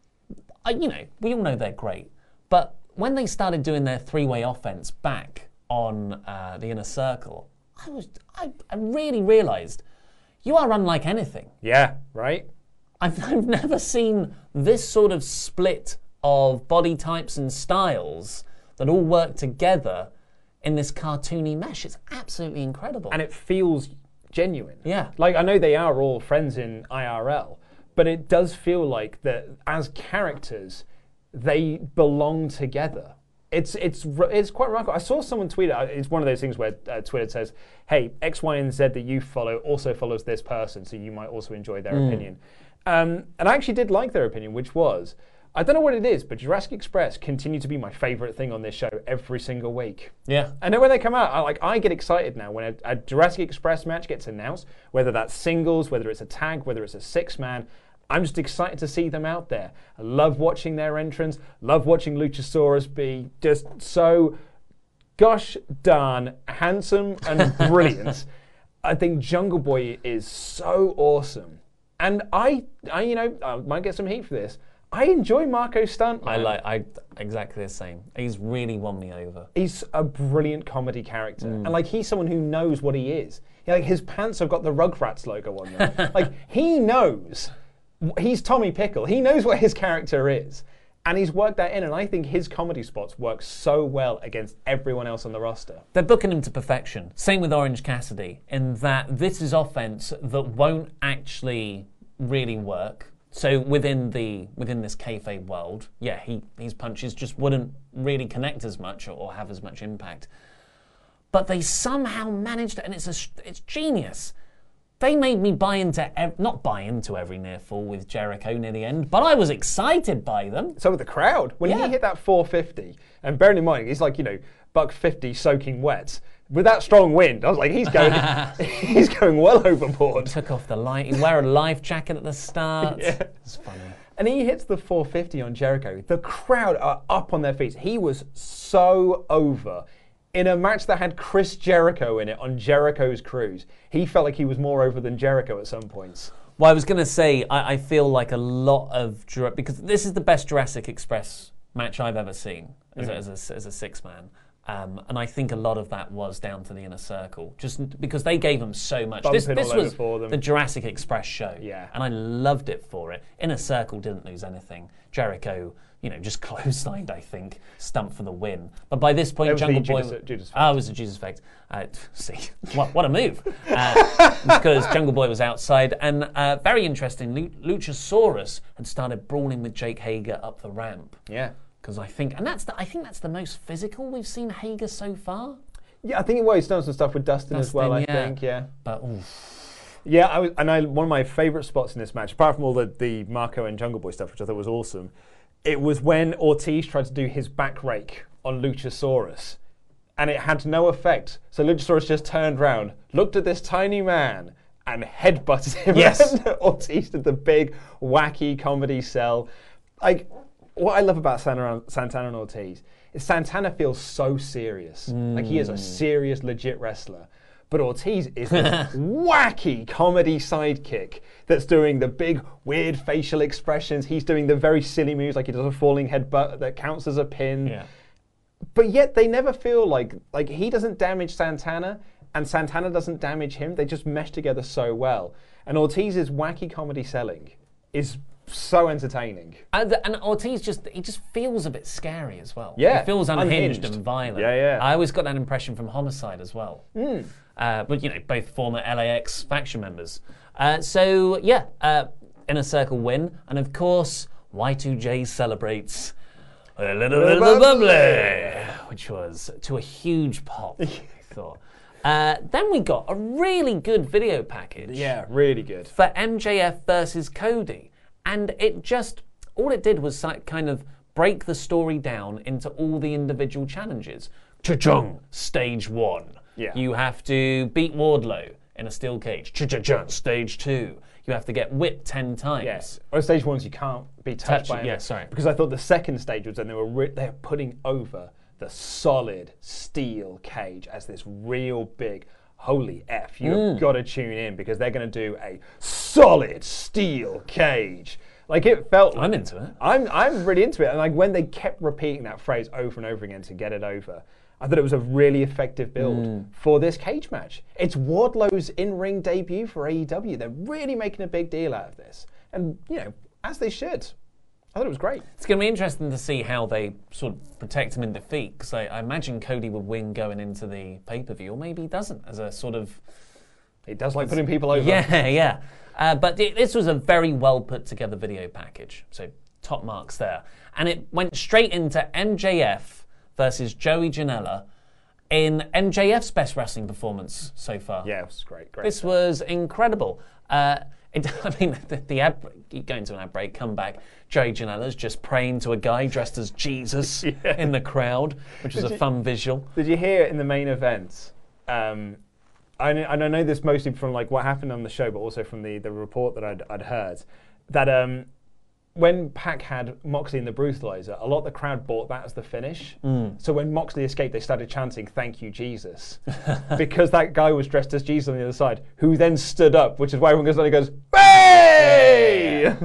uh, you know, we all know they're great. But when they started doing their three-way offense back on uh, the Inner Circle, I was I, I really realised you are unlike anything. Yeah, right? I've, I've never seen this sort of split of body types and styles that all work together in this cartoony mesh. It's absolutely incredible. And it feels genuine. Yeah. Like, I know they are all friends in I R L, but it does feel like that as characters, they belong together. It's it's it's quite remarkable. I saw someone tweet it. It's one of those things where uh, Twitter says, hey, X, Y, and Z that you follow also follows this person, so you might also enjoy their mm. opinion. Um, and I actually did like their opinion, which was, I don't know what it is, but Jurassic Express continue to be my favourite thing on this show every single week. Yeah. I know when they come out, I like I get excited now when a, a Jurassic Express match gets announced, whether that's singles, whether it's a tag, whether it's a six-man. I'm just excited to see them out there. I love watching their entrance, love watching Luchasaurus be just so gosh darn handsome and brilliant. I think Jungle Boy is so awesome. And I, I, you know, I might get some heat for this. I enjoy Marco Stuntman. I like, I exactly the same. He's really won me over. He's a brilliant comedy character, mm. and like he's someone who knows what he is. You know, like his pants have got the Rugrats logo on them. Like he knows. He's Tommy Pickle. He knows what his character is. And he's worked that in, and I think his comedy spots work so well against everyone else on the roster. They're booking him to perfection. Same with Orange Cassidy, in that this is offense that won't actually really work. So within the within this kayfabe world, yeah, he his punches just wouldn't really connect as much or have as much impact. But they somehow managed, and it's a it's genius. They made me buy into, ev- not buy into every near fall with Jericho near the end, but I was excited by them. So with the crowd. When yeah. he hit that four fifty, and bearing in mind, he's like, you know, buck fifty soaking wet. With that strong wind, I was like, he's going he's going well overboard. He took off the light. He wore a life jacket at the start. Yeah. It's funny. And he hits the four fifty on Jericho. The crowd are up on their feet. He was so over. In a match that had Chris Jericho in it on Jericho's cruise, he felt like he was more over than Jericho at some points. Well, I was going to say, I, I feel like a lot of... Because this is the best Jurassic Express match I've ever seen as, mm-hmm. a, as, a, as a six-man. Um, and I think a lot of that was down to the Inner Circle, just because they gave them so much. Bumping This, this all over was for them. the Jurassic Express show, yeah. and I loved it for it. Inner Circle didn't lose anything. Jericho, you know, just clotheslined, I think, stumped for the win. But by this point, Jungle Boy... Judas, Judas oh, it was a Jesus effect. Uh, see, what, what a move. Uh, because Jungle Boy was outside, and uh, very interesting, Luchasaurus had started brawling with Jake Hager up the ramp. Yeah. Because I think, and that's the, I think that's the most physical we've seen Hager so far. Yeah, I think well, he's done some stuff with Dustin, Dustin as well. I yeah. think, yeah. But oof. yeah, I was, and I one of my favourite spots in this match, apart from all the, the Marco and Jungle Boy stuff, which I thought was awesome, it was when Ortiz tried to do his back rake on Luchasaurus, and it had no effect. So Luchasaurus just turned around, looked at this tiny man, and headbutted him. Yes. And Ortiz did the big wacky comedy sell, like. What I love about Santana, Santana and Ortiz is Santana feels so serious. Mm. Like he is a serious, legit wrestler. But Ortiz is this wacky comedy sidekick that's doing the big, weird facial expressions. He's doing the very silly moves, like he does a falling headbutt that counts as a pin. Yeah. But yet they never feel like, like he doesn't damage Santana and Santana doesn't damage him. They just mesh together so well. And Ortiz's wacky comedy selling is so entertaining. And, and Ortiz just, he just feels a bit scary as well. Yeah. He feels unhinged, unhinged. and violent. Yeah, yeah. I always got that impression from Homicide as well. Mm. Uh, but, you know, both former L A X faction members. Uh, so, yeah, uh, Inner Circle win. And, of course, Y two J celebrates a little bit of bubbly, which was to a huge pop, I thought. Uh, then we got a really good video package. Yeah, really good. For M J F versus Cody. And it just, all it did was like kind of break the story down into all the individual challenges. Cha-chung, stage one. Yeah. You have to beat Wardlow in a steel cage. Cha-cha-chung, stage two. You have to get whipped ten times. Yes. Or stage ones you can't be touched Touch, by. yeah, sorry. Because I thought the second stage was when they were re- they were putting over the solid steel cage as this real big. Holy F, you've mm. got to tune in because they're going to do a solid steel cage. Like it felt like, I'm into it. I'm I'm really into it. And like when they kept repeating that phrase over and over again to get it over, I thought it was a really effective build Mm. for this cage match. It's Wardlow's in-ring debut for A E W. They're really making a big deal out of this. And, you know, as they should. I thought it was great. It's going to be interesting to see how they sort of protect him in defeat, because I, I imagine Cody would win going into the pay-per-view, or maybe he doesn't, as a sort of... He does like putting people over. Yeah, yeah. Uh, but th- this was a very well put together video package, so top marks there. And it went straight into M J F versus Joey Janela in M J F's best wrestling performance so far. Yeah, it was great. great This stuff. was incredible. Uh, it, I mean, the, the ad break, go into an ad break, come back. Joey Janela's just praying to a guy dressed as Jesus yeah. in the crowd, which was Did a you, fun visual. Did you hear in the main event? Um, I, and I know this mostly from like what happened on the show, but also from the, the report that I'd, I'd heard, that um, when Pac had Moxley in the Brutalizer, a lot of the crowd bought that as the finish. Mm. So when Moxley escaped, they started chanting, "Thank you, Jesus," because that guy was dressed as Jesus on the other side, who then stood up, which is why everyone goes on and goes, "Hey!"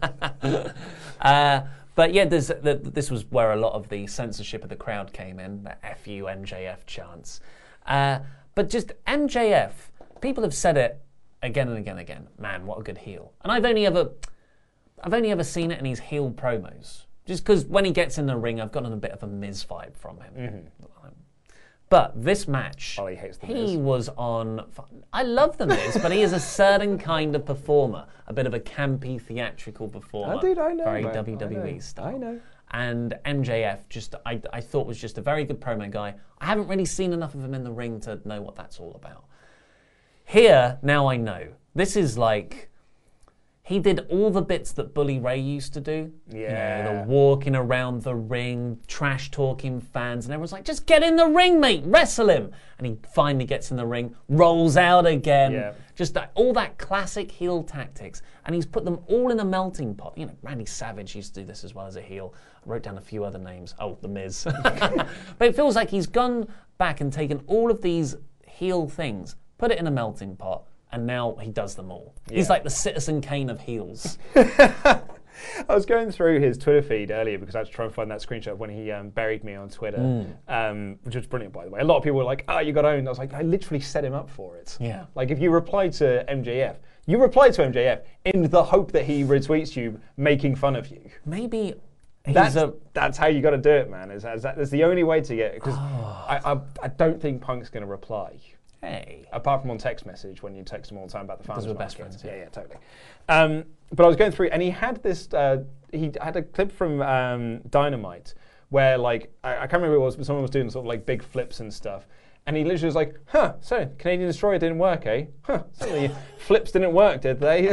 uh, but yeah, there's, the, this was where a lot of the censorship of the crowd came in, the F U M J F chants. Uh, but just M J F, people have said it again and again and again. Man, what a good heel. And I've only ever... I've only ever seen it in his heel promos. Just because when he gets in the ring, I've gotten a bit of a Miz vibe from him. Mm-hmm. But this match, oh, he, hates the he Miz. was on... I love the Miz, but he is a certain kind of performer. A bit of a campy, theatrical performer. Oh, dude, I know, Very man. W W E I know. style. I know. And M J F, just I, I thought was just a very good promo guy. I haven't really seen enough of him in the ring to know what that's all about. Here, now I know. This is like... He did all the bits that Bully Ray used to do. Yeah. You know, the walking around the ring, trash talking fans, and everyone's like, just get in the ring, mate, wrestle him. And he finally gets in the ring, rolls out again. Yeah. Just that, all that classic heel tactics. And he's put them all in a melting pot. You know, Randy Savage used to do this as well as a heel. I wrote down a few other names. Oh, The Miz. But it feels like he's gone back and taken all of these heel things, put it in a melting pot, and now he does them all. Yeah. He's like the Citizen Kane of heels. I was going through his Twitter feed earlier because I was trying to find that screenshot of when he um, buried me on Twitter, Mm. um, which was brilliant, by the way. A lot of people were like, oh, you got owned. I was like, I literally set him up for it. Yeah. Like, if you reply to M J F, you reply to M J F in the hope that he retweets you making fun of you. Maybe he's that's, a... that's how you got to do it, man. Is, is that, that's the only way to get it. Because Oh. I, I, I don't think Punk's going to reply. Hey. Apart from on text message when you text him all the time about the fans. Because we're best friends. Yeah, yeah, totally. Um, but I was going through, and he had this. Uh, he had a clip from um, Dynamite where, like, I, I can't remember who it was, but someone was doing sort of like big flips and stuff, and he literally was like, "Huh, so Canadian Destroyer didn't work, eh? Huh, suddenly flips didn't work, did they?"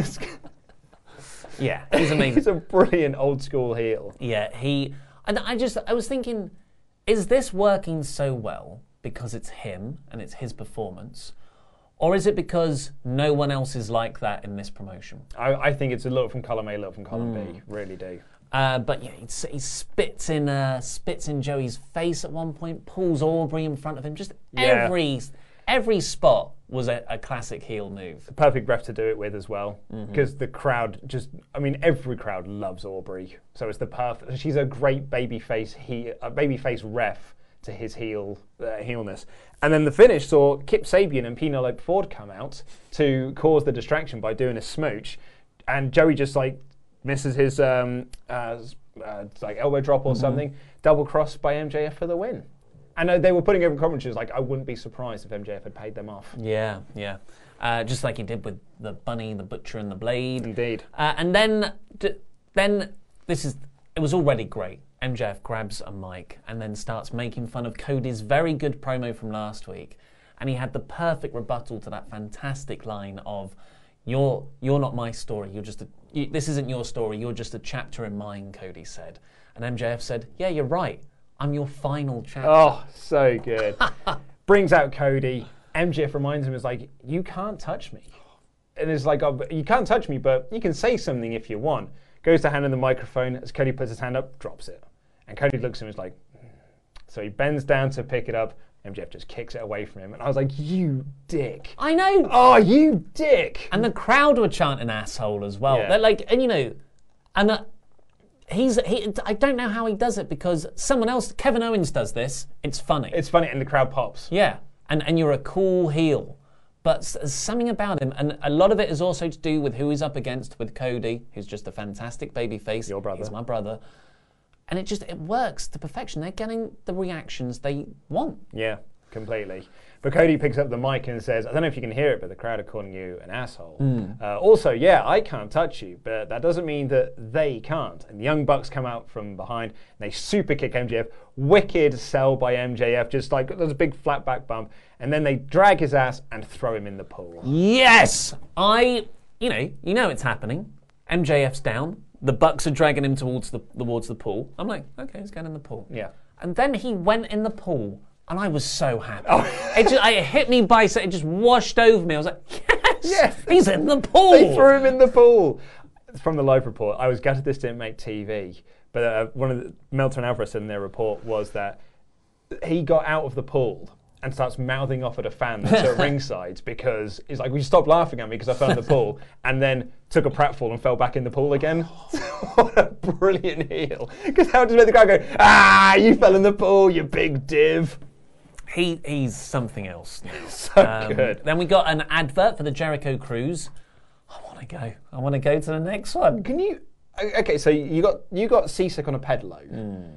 Yeah, he's amazing. He's a brilliant old school heel. Yeah, he. And I just, I was thinking, is this working so well because it's him and it's his performance, or is it because no one else is like that in this promotion? I, I think it's a little from column A, a little from column Mm. B. Really do. Uh, but yeah, he, he spits in uh, spits in Joey's face at one point, pulls Aubrey in front of him. Just Yeah. every every spot was a, a classic heel move. The perfect ref to do it with as well, Mhm. because the crowd just, I mean, every crowd loves Aubrey, so it's the perfect. She's a great babyface he, a babyface ref to his heel uh, heelness. And then the finish saw Kip Sabian and Penelope Ford come out to cause the distraction by doing a smooch, and Joey just like misses his um, uh, uh, like elbow drop or Mhm. something, double crossed by M J F for the win. And uh, they were putting over commentaries like, I wouldn't be surprised if M J F had paid them off. Yeah, yeah. Uh, just like he did with the Bunny, the Butcher, and the Blade. Indeed. Uh, and then, d- then this is. It was already great. M J F grabs a mic and then starts making fun of Cody's very good promo from last week, and he had the perfect rebuttal to that fantastic line of, "You're you're not my story. You're just a. You, this isn't your story. You're just a chapter in mine." Cody said, and M J F said, "Yeah, you're right. I'm your final chapter." Oh, so good. Brings out Cody. M J F reminds him, is like, you can't touch me. And it's like, oh, you can't touch me, but you can say something if you want. Goes to hand him the microphone. As Cody puts his hand up, drops it. And Cody looks at him and is like, mm. So he bends down to pick it up. M J F just kicks it away from him. And I was like, you dick. I know. Oh, you dick. And the crowd were chanting asshole as well. Yeah. They're like, and you know, and uh, He's. He, I don't know how he does it because someone else, Kevin Owens, does this. It's funny. It's funny, and the crowd pops. Yeah, and and you're a cool heel, but there's something about him, and a lot of it is also to do with who he's up against with Cody, who's just a fantastic babyface. Your brother. He's my brother, and it just it works to perfection. They're getting the reactions they want. Yeah, completely. But Cody picks up the mic and says, I don't know if you can hear it, but the crowd are calling you an asshole. Mm. Uh, also, yeah, I can't touch you, but that doesn't mean that they can't. And the Young Bucks come out from behind, and they super kick M J F. Wicked sell by M J F, just like there's a big flat back bump. And then they drag his ass and throw him in the pool. Yes! I, you know, you know it's happening. M J F's down. The Bucks are dragging him towards the, towards the pool. I'm like, okay, he's going in the pool. Yeah. And then he went in the pool. And I was so happy. Oh. It just it hit me by so it just washed over me. I was like, yes, yes, he's in the pool. They threw him in the pool. From the live report, I was gutted this didn't make T V. But uh, one of the Meltzer and Alvarez said in their report was that he got out of the pool and starts mouthing off at a fan that's at ringside because he's like, "Will you stop laughing at me because I fell in the pool?" And then took a pratfall and fell back in the pool again. What a brilliant heel! Because how does the crowd go? Ah, you fell in the pool, you big div. He he's something else now. So um, good. Then we got an advert for the Jericho Cruise. I want to go. I want to go to the next one. Can you? Okay, so you got you got seasick on a pedalo.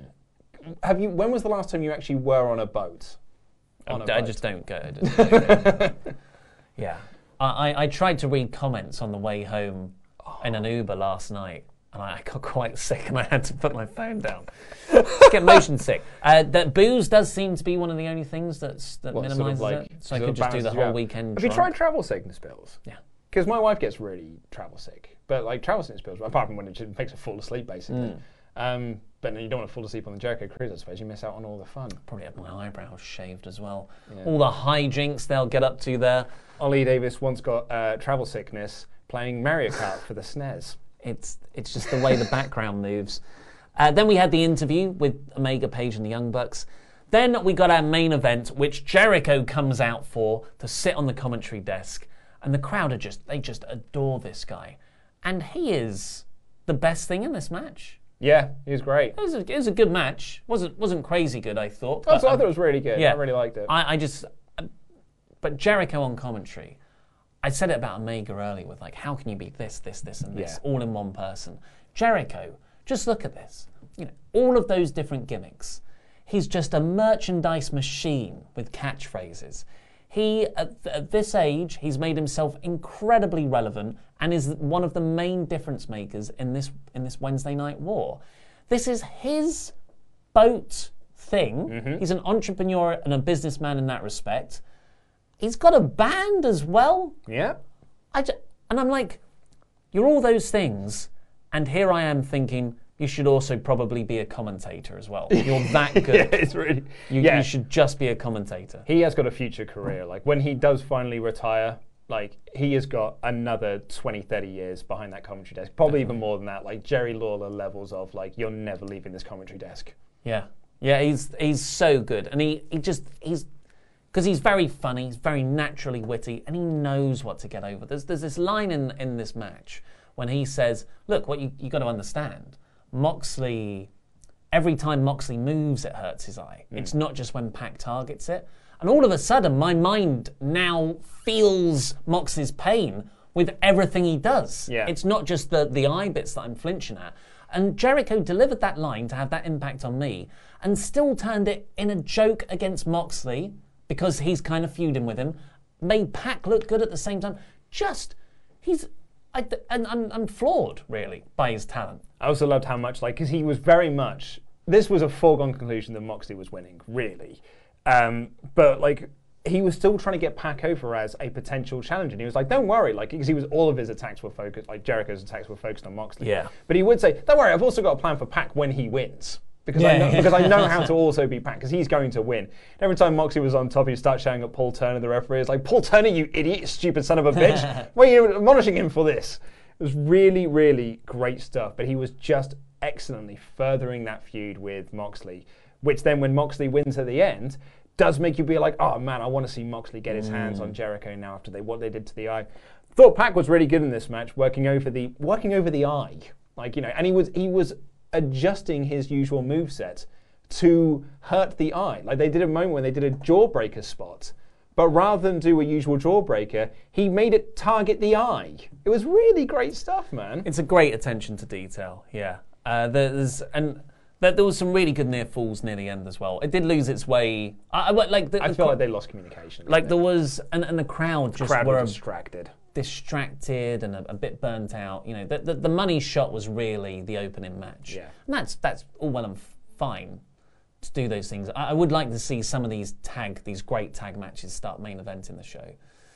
Mm. Have you? When was the last time you actually were on a boat? On I, a I boat? just don't go. I just don't go. Yeah, I, I I tried to read comments on the way home oh. in an Uber last night. And I got quite sick, and I had to put my phone down. Get motion sick. Uh, that booze does seem to be one of the only things that's that what, minimises sort of like, it. So I could just do the whole out. weekend. Have drunk. you tried travel sickness pills? Yeah. Because my wife gets really travel sick, but like travel sickness pills, apart from when it makes her fall asleep, basically. Mm. Um, but you don't want to fall asleep on the Jericho Cruise, I suppose. You miss out on all the fun. Probably have my eyebrows shaved as well. Yeah. All the hijinks they'll get up to there. Ollie Davis once got uh, travel sickness playing Mario Kart for the S N E S. It's it's just the way the background moves. Uh, then we had the interview with Omega Page and the Young Bucks. Then we got our main event, which Jericho comes out for to sit on the commentary desk, and the crowd are just they just adore this guy, and he is the best thing in this match. Yeah, he was great. It was a, it was a good match. wasn't wasn't crazy good, I thought. But, but, I thought it was really good. Yeah, I really liked it. I, I just, but Jericho on commentary. I said it about Omega earlier with like, how can you be this, this, this, and this, yeah. all in one person? Jericho, just look at this. You know, all of those different gimmicks. He's just a merchandise machine with catchphrases. He, at, th- at this age, he's made himself incredibly relevant and is one of the main difference makers in this in this Wednesday Night War. This is his boat thing. Mm-hmm. He's an entrepreneur and a businessman in that respect. He's got a band as well. Yeah. I just, and I'm like, you're all those things, and here I am thinking you should also probably be a commentator as well. You're that good. Yeah, it's really. You, yeah. you should just be a commentator. He has got a future career. Like when he does finally retire, like he has got another twenty, thirty years behind that commentary desk. Probably even more than that. Like Jerry Lawler levels of like you're never leaving this commentary desk. Yeah, yeah. He's he's so good, and he he just he's. Because he's very funny, he's very naturally witty, and he knows what to get over. There's there's this line in, in this match when he says, look, what you you got to understand, Moxley, every time Moxley moves, it hurts his eye. Mm. It's not just when Pac targets it. And all of a sudden, my mind now feels Moxley's pain with everything he does. Yeah. It's not just the, the eye bits that I'm flinching at. And Jericho delivered that line to have that impact on me and still turned it in a joke against Moxley, because he's kind of feuding with him, made Pac look good at the same time. Just, he's, I, and I'm, I'm floored, really, by his talent. I also loved how much, like, because he was very much, this was a foregone conclusion that Moxley was winning, really. Um, but, like, he was still trying to get Pac over as a potential challenger. And he was like, don't worry, like, because he was, all of his attacks were focused, like, Jericho's attacks were focused on Moxley. Yeah. But he would say, don't worry, I've also got a plan for Pac when he wins. Because, yeah. I know, because I know how to also be Pac, because he's going to win. And every time Moxley was on top, he'd start shouting at Paul Turner, the referee. It's like, Paul Turner, you idiot, stupid son of a bitch. Why are you admonishing him for this? It was really, really great stuff. But he was just excellently furthering that feud with Moxley, which then when Moxley wins at the end, does make you be like, oh man, I want to see Moxley get his mm. hands on Jericho now after they what they did to the eye. Thought Pac was really good in this match, working over the working over the eye. Like, you know, and he was he was adjusting his usual moveset to hurt the eye. Like they did a moment when they did a jawbreaker spot, but rather than do a usual jawbreaker, he made it target the eye. It was really great stuff, man. It's a great attention to detail, yeah. Uh, there's and there, there was some really good near falls near the end as well. It did lose its way. I, I like. The, I the feel cr- like they lost communication. Like they? there was, and, and the crowd the just crowd were, were distracted, distracted, and a, a bit burnt out. You know, the, the the money shot was really the opening match. Yeah, and that's that's all well and fine to do those things. I, I would like to see some of these tag, these great tag matches start main event in the show.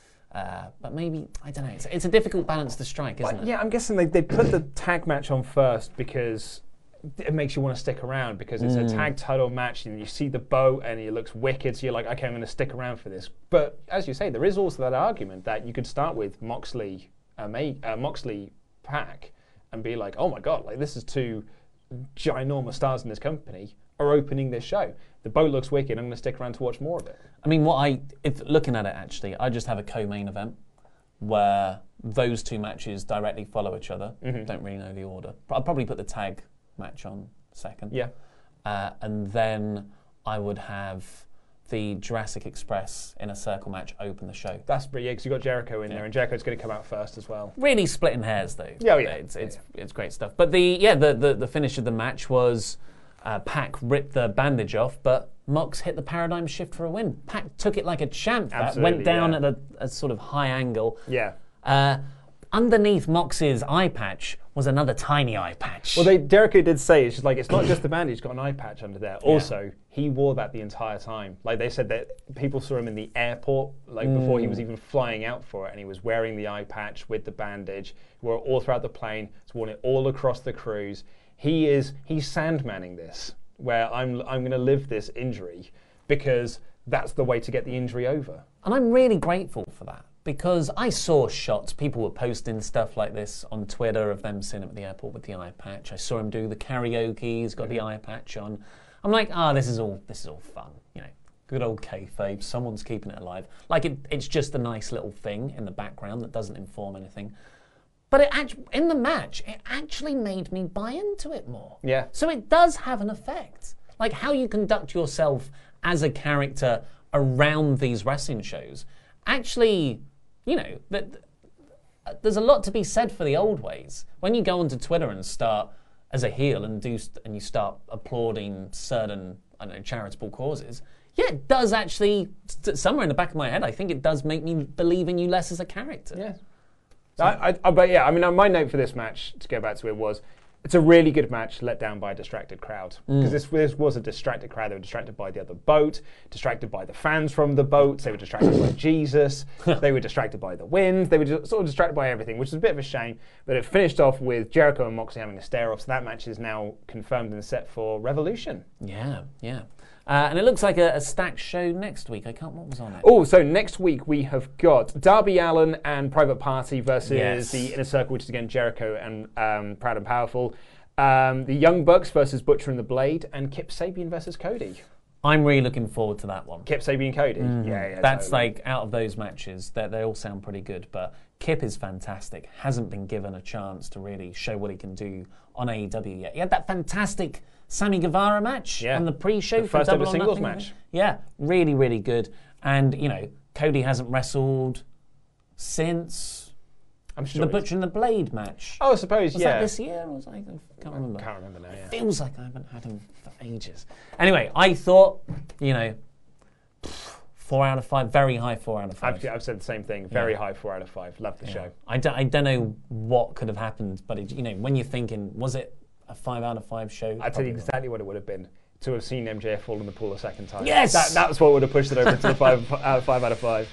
Uh, but maybe, I don't know, it's, it's a difficult balance to strike, isn't but, it? Yeah, I'm guessing they, they put the tag match on first because it makes you want to stick around because it's mm. a tag title match and you see the boat and it looks wicked, so you're like, okay, I'm going to stick around for this. But as you say, there is also that argument that you could start with Moxley, uh, May, uh, Moxley Pac and be like, oh my God, like this is two ginormous stars in this company are opening this show. The boat looks wicked. I'm going to stick around to watch more of it. I mean, what I, if looking at it actually, I just have a co-main event where those two matches directly follow each other. Mm-hmm. Don't really know the order. But I'll probably put the tag match on second. Yeah. Uh, and then I would have the Jurassic Express in a circle match open the show. That's pretty, yeah, because you've got Jericho in yeah. there, and Jericho's going to come out first as well. Really splitting hairs, though. Yeah, oh, yeah. It's, it's, yeah. it's great stuff. But the yeah, the, the, the finish of the match was uh, Pac ripped the bandage off, but Mox hit the paradigm shift for a win. Pac took it like a champ. That went down yeah. at a, a sort of high angle. Yeah. Uh, underneath Mox's eye patch was another tiny eye patch. Well, they, Jericho did say it's just like it's not just the bandage; he's got an eye patch under there. Also, yeah. he wore that the entire time. Like they said that people saw him in the airport, like mm. before he was even flying out for it, and he was wearing the eye patch with the bandage. He wore it all throughout the plane. He's worn it all across the cruise. He is he's Sandmanning this, where I'm I'm going to live this injury because that's the way to get the injury over. And I'm really grateful for that. Because I saw shots, people were posting stuff like this on Twitter of them seeing him at the airport with the eye patch. I saw him do the karaoke, he's got mm-hmm. the eye patch on. I'm like, ah, oh, this is all this is all fun, you know. Good old kayfabe, someone's keeping it alive. Like it, it's just a nice little thing in the background that doesn't inform anything. But it act- in the match, it actually made me buy into it more. Yeah. So it does have an effect. Like how you conduct yourself as a character around these wrestling shows actually... You know, that there's a lot to be said for the old ways. When you go onto Twitter and start as a heel and do and you start applauding certain, I don't know, charitable causes, yeah, it does actually, somewhere in the back of my head, I think it does make me believe in you less as a character. Yeah. So. I, I, but yeah, I mean, my note for this match, to go back to it, was it's a really good match let down by a distracted crowd. Because mm. this, this was a distracted crowd. They were distracted by the other boat, distracted by the fans from the boats, they were distracted by Jesus, they were distracted by the wind, they were just sort of distracted by everything, which is a bit of a shame. But it finished off with Jericho and Moxley having a stare-off, so that match is now confirmed and set for Revolution. Yeah, yeah. Uh, and it looks like a, a stacked show next week. I can't, what was on it? Oh, so next week we have got Darby Allin and Private Party versus yes. the Inner Circle, which is again Jericho and um, Proud and Powerful. Um, the Young Bucks versus Butcher and the Blade, and Kip Sabian versus Cody. I'm really looking forward to that one. Kip Sabian Cody? Mm-hmm. Yeah, yeah. That's totally. like, out of those matches, they, they all sound pretty good, but Kip is fantastic. Hasn't been given a chance to really show what he can do on A E W yet. He had that fantastic Sammy Guevara match yeah. on the pre-show. The for first Double ever or singles Nothing. match. Yeah, really, really good. And, you know, Cody hasn't wrestled since... I'm sure the Butcher and the Blade match. Oh, I suppose, was yeah. Was that this year? Or was I, I can't remember. I can't remember now, yeah. It feels like I haven't had him for ages. Anyway, I thought, you know, four out of five, very high four out of five. I've, I've said the same thing, very yeah. high four out of five. Love the yeah. show. I don't, I don't know what could have happened, but, it, you know, when you're thinking, was it a five out of five show? I'll tell you exactly what it would have been. To have seen M J F fall in the pool a second time. Yes! That, that's what would have pushed it over to the five, uh, five out of five.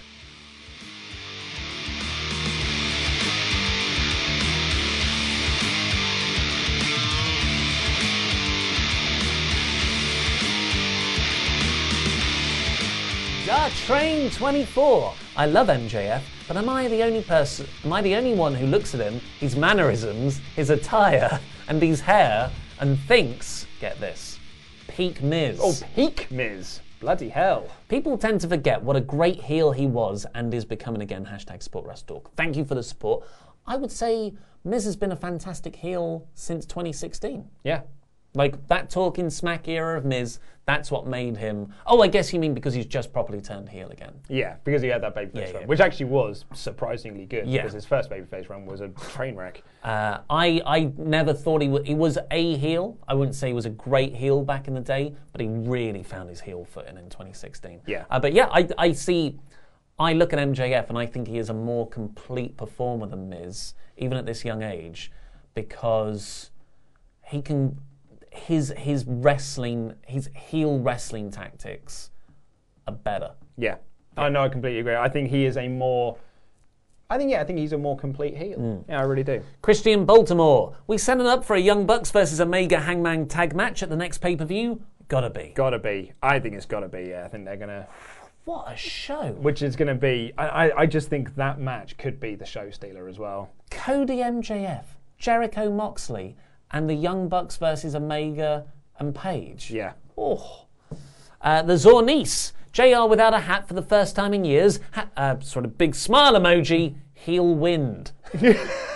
Train twenty-four. I love M J F, but am I the only person? Am I the only one who looks at him, his mannerisms, his attire, and his hair, and thinks, get this, peak Miz? Oh, peak Miz! Bloody hell! People tend to forget what a great heel he was and is becoming again. Hashtag Support Wrestle Talk. Thank you for the support. I would say Miz has been a fantastic heel since twenty sixteen. Yeah. Like, that talking smack era of Miz, that's what made him... Oh, I guess you mean because he's just properly turned heel again. Yeah, because he had that babyface yeah, run, yeah. which actually was surprisingly good, yeah. because his first babyface run was a train wreck. Uh, I I never thought he, w- he was a heel. I wouldn't say he was a great heel back in the day, but he really found his heel footing in twenty sixteen. Yeah. Uh, but yeah, I, I see... I look at M J F and I think he is a more complete performer than Miz, even at this young age, because he can... His his wrestling, his heel wrestling tactics are better. Yeah, I know, I completely agree. I think he is a more, I think yeah, I think he's a more complete heel. Mm. Yeah, I really do. Christian Baltimore, we setting up for a Young Bucks versus Omega Hangman tag match at the next pay per view. Gotta be. Gotta be. I think it's gotta be. Yeah, I think they're gonna. What a show! Which is gonna be. I I, I just think that match could be the show stealer as well. Cody M J F, Jericho Moxley. And the Young Bucks versus Omega and Page. Yeah. Oh. Uh, the Zornice. J R without a hat for the first time in years. Ha- uh, sort of big smile emoji. Heel wind. Did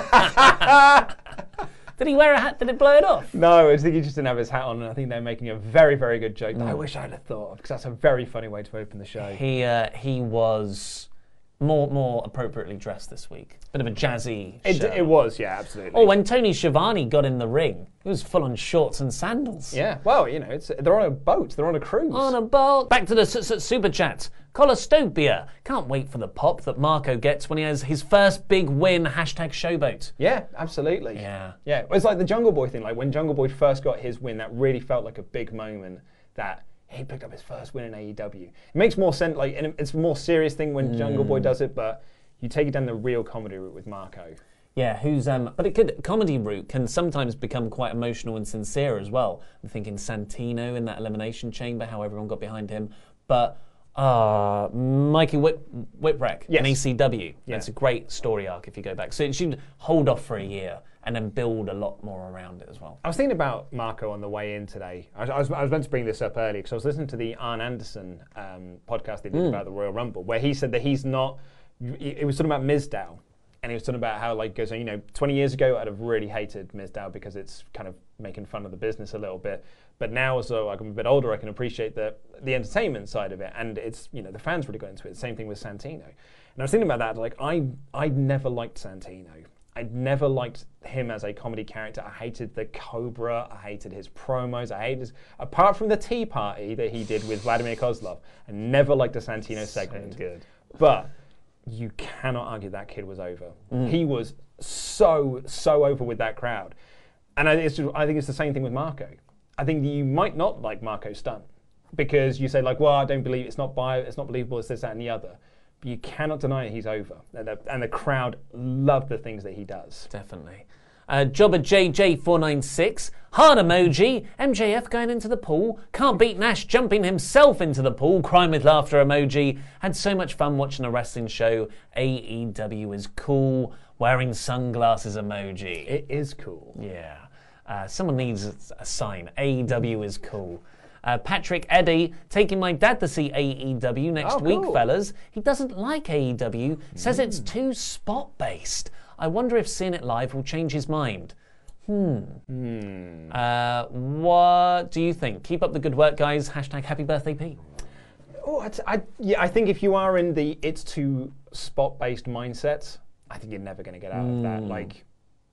he wear a hat? Did it blow it off? No, I think he just didn't have his hat on. And I think they're making a very, very good joke that mm. I wish I'd have thought of, because that's a very funny way to open the show. He uh, he was more more appropriately dressed this week. Bit of a jazzy it, show. It was, yeah, absolutely. Oh, when Tony Schiavone got in the ring, he was full on shorts and sandals. Yeah, well, you know, it's they're on a boat, they're on a cruise. On a boat. Back to the s- s- super chat. Colostopia. Can't wait for the pop that Marco gets when he has his first big win, hashtag showboat. Yeah, absolutely. Yeah. Yeah, it's like the Jungle Boy thing. Like when Jungle Boy first got his win, that really felt like a big moment that he picked up his first win in A E W. It makes more sense, like, and it's a more serious thing when mm. Jungle Boy does it, but you take it down the real comedy route with Marco. Yeah, who's um, but it could comedy route can sometimes become quite emotional and sincere as well. I'm thinking Santino in that Elimination Chamber, how everyone got behind him, but uh, Mikey Whip, Whipwreck yes. in E C W. Yeah. That's a great story arc if you go back. So it should hold off for a year and then build a lot more around it as well. I was thinking about Marco on the way in today. I was, I was, I was meant to bring this up earlier because I was listening to the Arn Anderson um, podcast they did mm. about the Royal Rumble, where he said that he's not. It was talking about Mizdow, and he was talking about how, like, goes, you know, twenty years ago I'd have really hated Mizdow because it's kind of making fun of the business a little bit. But now, as though like, I'm a bit older, I can appreciate the the entertainment side of it, and it's, you know, the fans really got into it. Same thing with Santino. And I was thinking about that, like, I I never liked Santino. I never liked him as a comedy character. I hated the Cobra. I hated his promos. I hated his, apart from the Tea Party that he did with Vladimir Kozlov, I never liked the Santino segment. So good. But you cannot argue that kid was over. Mm. He was so, so over with that crowd. And I, it's just, I think it's the same thing with Marco. I think you might not like Marco's stunt because you say, like, well, I don't believe it's not bio, it's not believable, it's this, that, and the other. But you cannot deny he's over. And the, and the crowd love the things that he does. Definitely. Uh, Jobber J J four nine six, heart emoji, M J F going into the pool, can't beat Nash jumping himself into the pool, crying with laughter emoji, had so much fun watching a wrestling show, A E W is cool, wearing sunglasses emoji. It is cool. Yeah. Uh, someone needs a sign, A E W is cool. Uh, Patrick Eddy, taking my dad to see A E W next oh, week, cool. fellas. He doesn't like A E W, says mm. it's too spot-based. I wonder if seeing it live will change his mind. Hmm. Hmm. Uh, what do you think? Keep up the good work, guys. Hashtag happy birthday, Pete. Oh, I, I, yeah, I think if you are in the it's too spot-based mindset, I think you're never going to get out mm. of that. Like,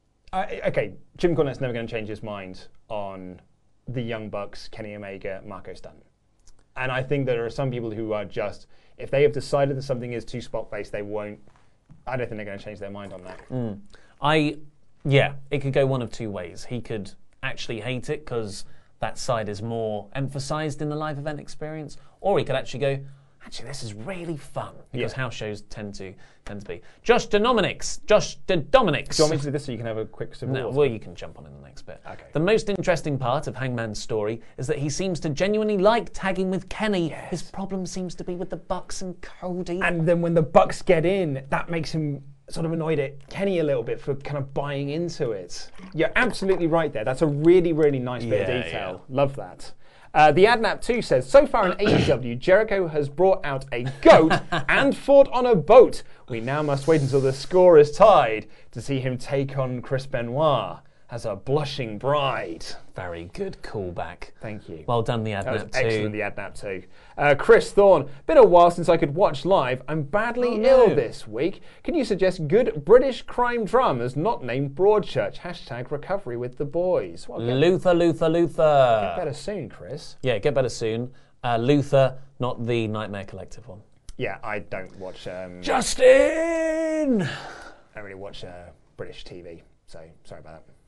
I, okay, Jim Cornette's never going to change his mind on the Young Bucks, Kenny Omega, Marco Stunt. And I think there are some people who are just, if they have decided that something is too spot-based, they won't, I don't think they're going to change their mind on that. Mm. I, yeah, it could go one of two ways. He could actually hate it because that side is more emphasized in the live event experience, or he could actually go, actually, this is really fun, because yeah. house shows tend to tend to be. Josh DeDominics. Josh DeDominics. Do you want me to do this so you can have a quick civil No, war? well, you can jump on in the next bit. Okay. The most interesting part of Hangman's story is that he seems to genuinely like tagging with Kenny. Yes. His problem seems to be with the Bucks and Cody. And then when the Bucks get in, that makes him sort of annoyed at Kenny a little bit for kind of buying into it. You're absolutely right there. That's a really, really nice bit yeah, of detail. Yeah. Love that. Uh, the Adnap two says, so far in A E W, Jericho has brought out a goat and fought on a boat. We now must wait until the score is tied to see him take on Chris Benoit. as a blushing bride. Very good callback. Thank you. Well done, the That AdNap was too. excellent, the AdNap too. Uh, Chris Thorne, been a while since I could watch live. I'm badly Oh, no. ill this week. Can you suggest good British crime dramas not named Broadchurch? Hashtag recovery with the boys. Well, get, Luther, Luther, Luther. get better soon, Chris. Yeah, get better soon. Uh, Luther, not the Nightmare Collective one. Yeah, I don't watch... Um, Justin! I don't really watch uh, British T V, so sorry about that.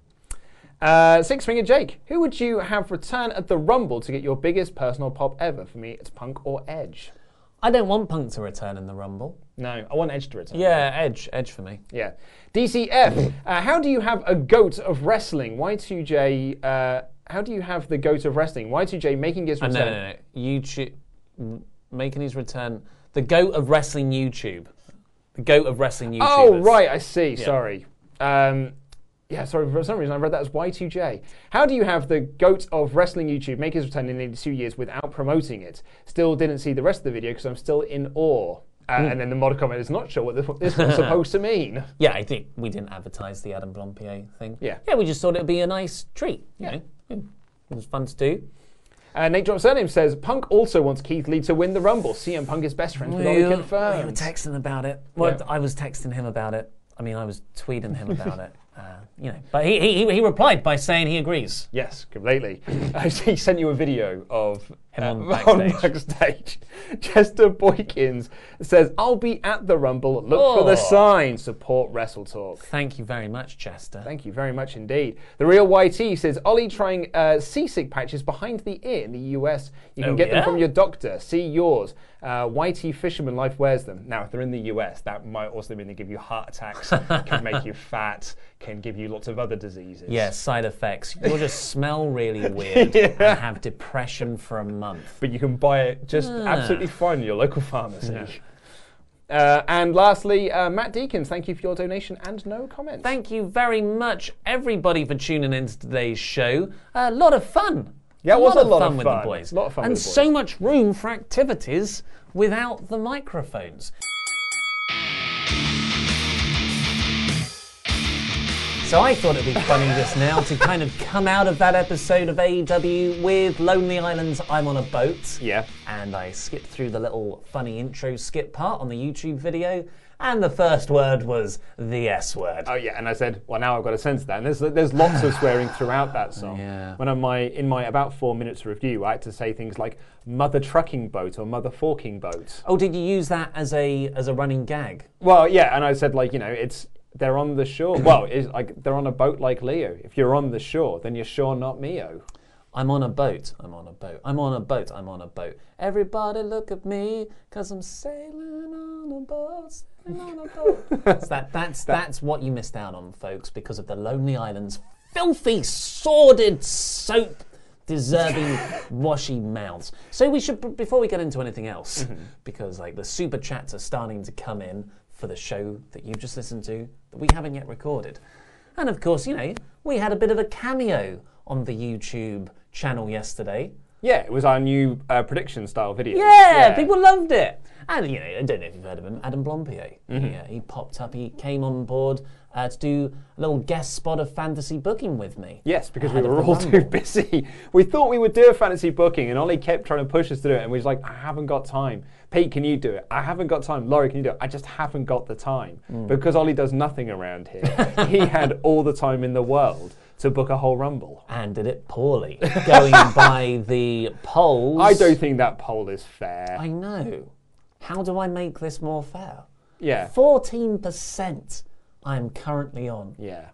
Uh, Six Finger Jake, who would you have return at the Rumble to get your biggest personal pop ever? For me, it's Punk or Edge. I don't want Punk to return in the Rumble. No, I want Edge to return. Yeah, Edge. Edge for me. Yeah. D C F, uh, how do you have a GOAT of wrestling? Y two J, uh, how do you have the GOAT of wrestling? Y two J making his Uh, return. no, no, no. YouTube, making his return. The GOAT of wrestling YouTube. The GOAT of wrestling YouTubers. Oh, right, I see. Yeah. Sorry. Um, yeah, sorry, for some reason I read that as Y two J. How do you have the GOAT of wrestling YouTube make his return in nearly two years without promoting it? Still didn't see the rest of the video because I'm still in awe. Uh, Mm. And then the mod comment is not sure what this, this was supposed to mean. Yeah, I think we didn't advertise the Adam Blompier thing. Yeah. Yeah, we just thought it would be a nice treat. You Yeah. know, it was fun to do. Uh, Nate Drop Surname says, Punk also wants Keith Lee to win the Rumble. C M Punk is best friends with Ollie We were confirmed. texting about it. Well, Yeah. I was texting him about it. I mean, I was tweeting him about it. Uh, you know, but he, he he replied by saying he agrees. Yes, completely. Uh, he sent you a video of Him on uh, on backstage. backstage. Chester Boykins says, I'll be at the Rumble. Look for the Oh. sign. Support Wrestle Talk. Thank you very much, Chester. Thank you very much indeed. The Real Y T says, Ollie trying uh, seasick patches behind the ear in the U S. You can Oh, get yeah? them from your doctor. See yours. Uh, Y T Fisherman Life wears them. Now, if they're in the U S, that might also mean they give you heart attacks, can make you fat, can give you lots of other diseases. Yeah, side effects. You'll just smell really weird Yeah. and have depression for a month. But you can buy it just Ah. absolutely fine in your local pharmacy. Yeah. Uh, and lastly, uh, Matt Deakins, thank you for your donation and no comments. Thank you very much, everybody, for tuning in to today's show. A lot of fun. Yeah, it was a of lot fun of with fun. the boys. A lot of fun and with the boys. so much room for activities without the microphones. So I thought it'd be funny just now to kind of come out of that episode of A E W with Lonely Island's I'm on a Boat. Yeah. And I skipped through the little funny intro skip part on the YouTube video, and the first word was the S word. Oh yeah, and I said, well, now I've got to censor that. And there's there's lots of swearing throughout that song. Yeah. When on my in my about four minutes review, I had to say things like mother trucking boat or mother forking boat. Oh, did you use that as a as a running gag? Well, yeah, and I said like you know it's they're on the shore. Well, it's like they're on a boat like Leo. If you're on the shore, then you're sure not Mio. I'm on a boat, I'm on a boat, I'm on a boat, I'm on a boat. Everybody look at me, cause I'm sailing on a boat, sailing on a boat. that's, that, that's, that's what you missed out on, folks, because of the Lonely Island's filthy, sordid, soap deserving washy mouths. So we should, before we get into anything else, mm-hmm. because like the super chats are starting to come in for the show that you've just listened to, that we haven't yet recorded. And of course, you know, we had a bit of a cameo on the YouTube channel yesterday. Yeah, it was our new uh, prediction style video. Yeah, yeah, people loved it. And, you know, I don't know if you've heard of him, Adam Blompier. Mm-hmm. Yeah, he popped up, he came on board uh, to do a little guest spot of fantasy booking with me. Yes, because we ahead of were the all Rumble. too busy. We thought we would do a fantasy booking, and Ollie kept trying to push us to do it, and we was like, I haven't got time. Pete, can you do it? I haven't got time. Laurie, can you do it? I just haven't got the time. Mm. Because Ollie does nothing around here. He had all the time in the world to book a whole Rumble. And did it poorly. Going by the polls. I don't think that poll is fair. I know. How do I make this more fair? Yeah. fourteen percent I'm currently on. Yeah.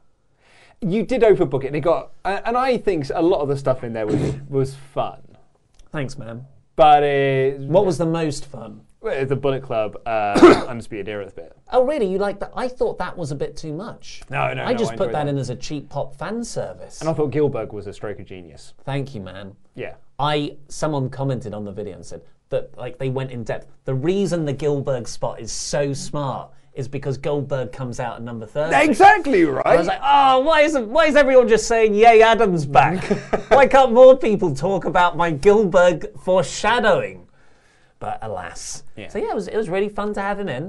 You did overbook it, and it got, and I think a lot of the stuff in there was was fun. Thanks, man. But it, what was the most fun? Well, the Bullet Club, uh, Undisputed Era bit. Oh, really? You like that? I thought that was a bit too much. No, no, I no, just I put enjoyed that that. in as a cheap pop fan service. And I thought Gilbert was a stroke of genius. Thank you, man. Yeah. I someone commented on the video and said that like they went in depth. The reason the Gilbert spot is so smart is because Goldberg comes out at number thirty. Exactly right. I was like, oh, why is why is everyone just saying, yay, Adam's back? Why can't more people talk about my Gilbert foreshadowing? But alas. Yeah. So yeah, it was it was really fun to have him in.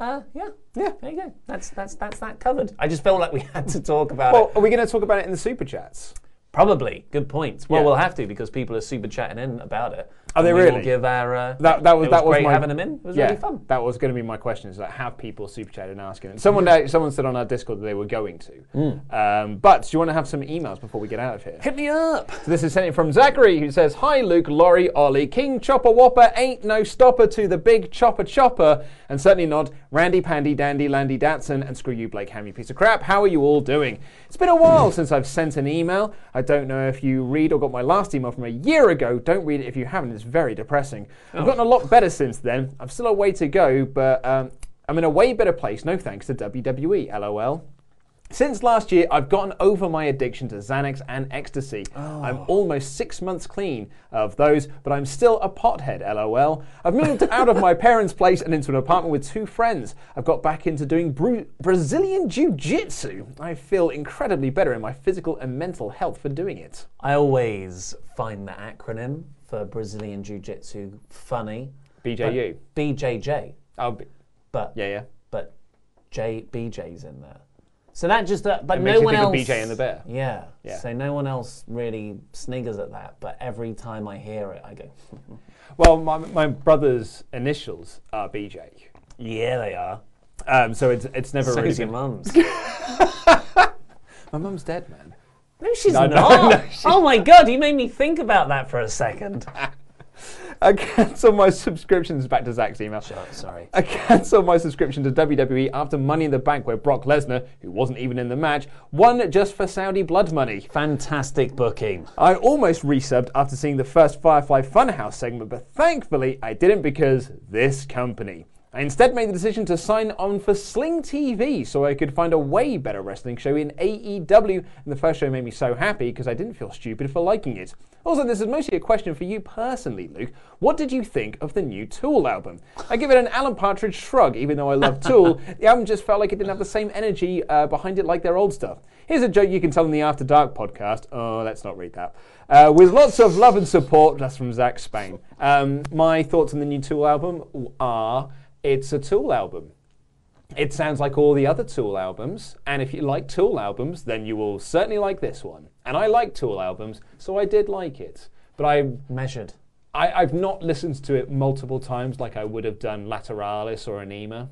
Uh, yeah, yeah. There you go. That's that's that's that covered. I just felt like we had to talk about well, it. Are we going to talk about it in the super chats? Probably. Good point. Well, Yeah. we'll have to because people are super chatting in about it. Are they And we really? will give our. Uh, That, that was it that was great my, having them in. It was yeah, really fun. That was going to be my question: is like have people super chat and asking. Someone uh, someone said on our Discord that they were going to. Mm. Um, but do you want to have some emails before we get out of here? Hit me up. So this is sent in from Zachary, who says, "Hi Luke, Laurie, Ollie, King Chopper Whopper ain't no stopper to the big chopper chopper, and certainly not Randy Pandy Dandy Landy Datson, and screw you Blake Ham, you piece of crap. How are you all doing? It's been a while since I've sent an email. I don't know if you read or got my last email from a year ago. Don't read it if you haven't. It's very depressing. I've gotten a lot better since then. I've still a way to go, but um, I'm in a way better place. No thanks to W W E. LOL." Since last year, I've gotten over my addiction to Xanax and ecstasy. Oh. I'm almost six months clean of those, but I'm still a pothead, LOL. I've moved out of my parents' place and into an apartment with two friends. I've got back into doing Bru- Brazilian Jiu-Jitsu. I feel incredibly better in my physical and mental health for doing it. I always find the acronym for Brazilian Jiu-Jitsu funny. B J U. B J J. Oh, b- but yeah, yeah. But J B J's in there. So that just, uh, but it no makes you one think else. of B J and the Bear. Yeah. Yeah. So no one else really sniggers at that. But every time I hear it, I go. Well, my my brother's initials are B J. Yeah, they are. Um, so it's it's never So really is your been. mum's. My mum's dead, man. No, she's No, no, not. no, she's- Oh my god, you made me think about that for a second. I cancelled my subscriptions. Back to Zach's email. Sure, sorry. I cancelled my subscription to W W E after Money in the Bank, where Brock Lesnar, who wasn't even in the match, won just for Saudi blood money. Fantastic booking. I almost resubbed after seeing the first Firefly Funhouse segment, but thankfully I didn't because this company. I instead made the decision to sign on for Sling T V so I could find a way better wrestling show in A E W, and the first show made me so happy because I didn't feel stupid for liking it. Also, this is mostly a question for you personally, Luke. What did you think of the new Tool album? I give it an Alan Partridge shrug, even though I love Tool. The album just felt like it didn't have the same energy uh, behind it like their old stuff. Here's a joke you can tell in the After Dark podcast. Oh, let's not read that. Uh, with lots of love and support, that's from Zach Spain. Um, my thoughts on the new Tool album are, it's a Tool album. It sounds like all the other Tool albums, and if you like Tool albums, then you will certainly like this one. And I like Tool albums, so I did like it. But I measured. I, I've not listened to it multiple times like I would have done Lateralis or Anima.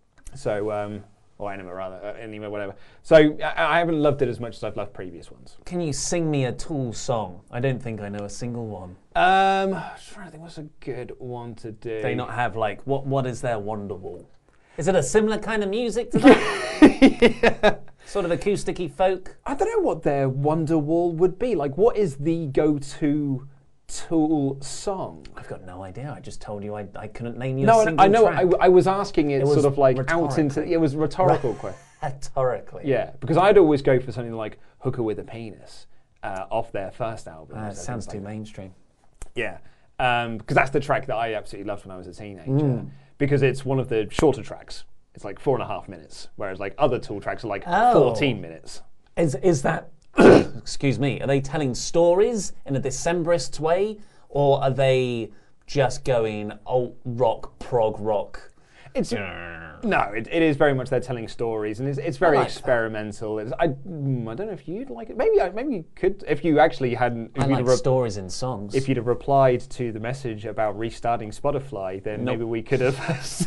So, um, or Anima rather, uh, Anima, whatever. So I, I haven't loved it as much as I've loved previous ones. Can you sing me a Tool song? I don't think I know a single one. Um, I'm trying to think what's a good one to do. They not have like, what? What is their Wonderwall? Is it a similar kind of music to that? Yeah. Sort of acousticy folk? I don't know what their Wonderwall would be. Like, what is the go-to Tool song? I've got no idea. I just told you I, I couldn't name you no, a single I know. track. I, I was asking it, It was sort of like out into. rhetorically. It was rhetorical question. Rhetorically. Yeah, because I'd always go for something like "Hooker with a Penis" uh, off their first album. Uh, it sounds too mainstream. Yeah, because um, that's the track that I absolutely loved when I was a teenager. Mm. Because it's one of the shorter tracks. It's like four and a half minutes, whereas like other Tool tracks are like Oh. fourteen minutes. Is is that? Excuse me. Are they telling stories in a Decemberist way, or are they just going alt rock, prog rock? It's no, it, it is very much they're telling stories, and it's, it's very like experimental. It's, I mm, I don't know if you'd like it. Maybe I, maybe you could if you actually hadn't. If I you'd like have stories in songs. If you'd have replied to the message about restarting Spotify, then Nope. maybe we could have.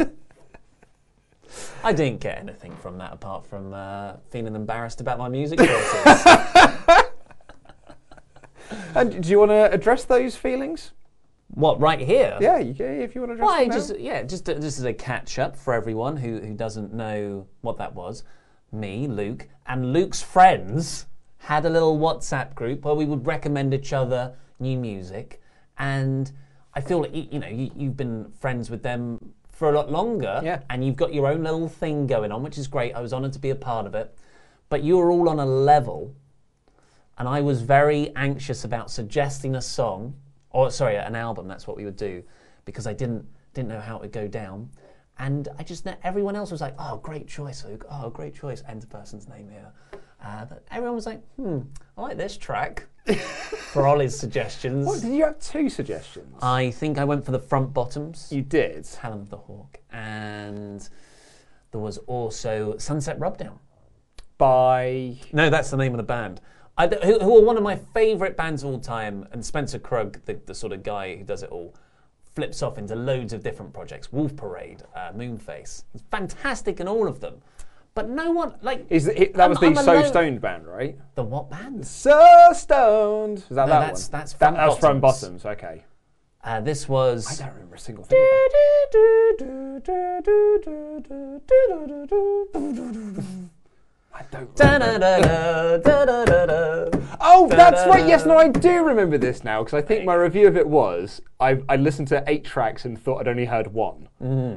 I didn't get anything from that apart from uh, feeling embarrassed about my music choices. And do you want to address those feelings? What, right here? Yeah, you can, if you want to address Well, them I now. just yeah, just uh, just as a catch up for everyone who who doesn't know what that was. Me, Luke, and Luke's friends had a little WhatsApp group where we would recommend each other new music, and I feel like you, you know you, you've been friends with them for a lot longer, Yeah. and you've got your own little thing going on, which is great. I was honoured to be a part of it, but you were all on a level, and I was very anxious about suggesting a song. Or sorry, an album. That's what we would do, because I didn't didn't know how it would go down, and I just everyone else was like, "Oh, great choice, Luke. Oh, great choice." Enter person's name here, uh, but everyone was like, "Hmm, I like this track." For Ollie's suggestions, What, did you have two suggestions? I think I went for the Front Bottoms. You did. Helen of the Hawk, and There was also Sunset Rubdown. By... No, that's the name of the band. I, who, who are one of my favourite bands of all time, and Spencer Krug, the, the sort of guy who does it all, flips off into loads of different projects. Wolf Parade, uh, Moonface. He's fantastic in all of them. But no one, like... Is the, that was I'm, the I'm So alone. Stoned band, right? The what band? So Stoned! Is that no, that that's, one? That's Front that, that was Front Bottoms. Bottoms, okay. Uh, this was... I don't remember a single thing I don't Oh, that's right. Yes, no, I do remember this now because I think my review of it was I, I listened to eight tracks and thought I'd only heard one. Mm.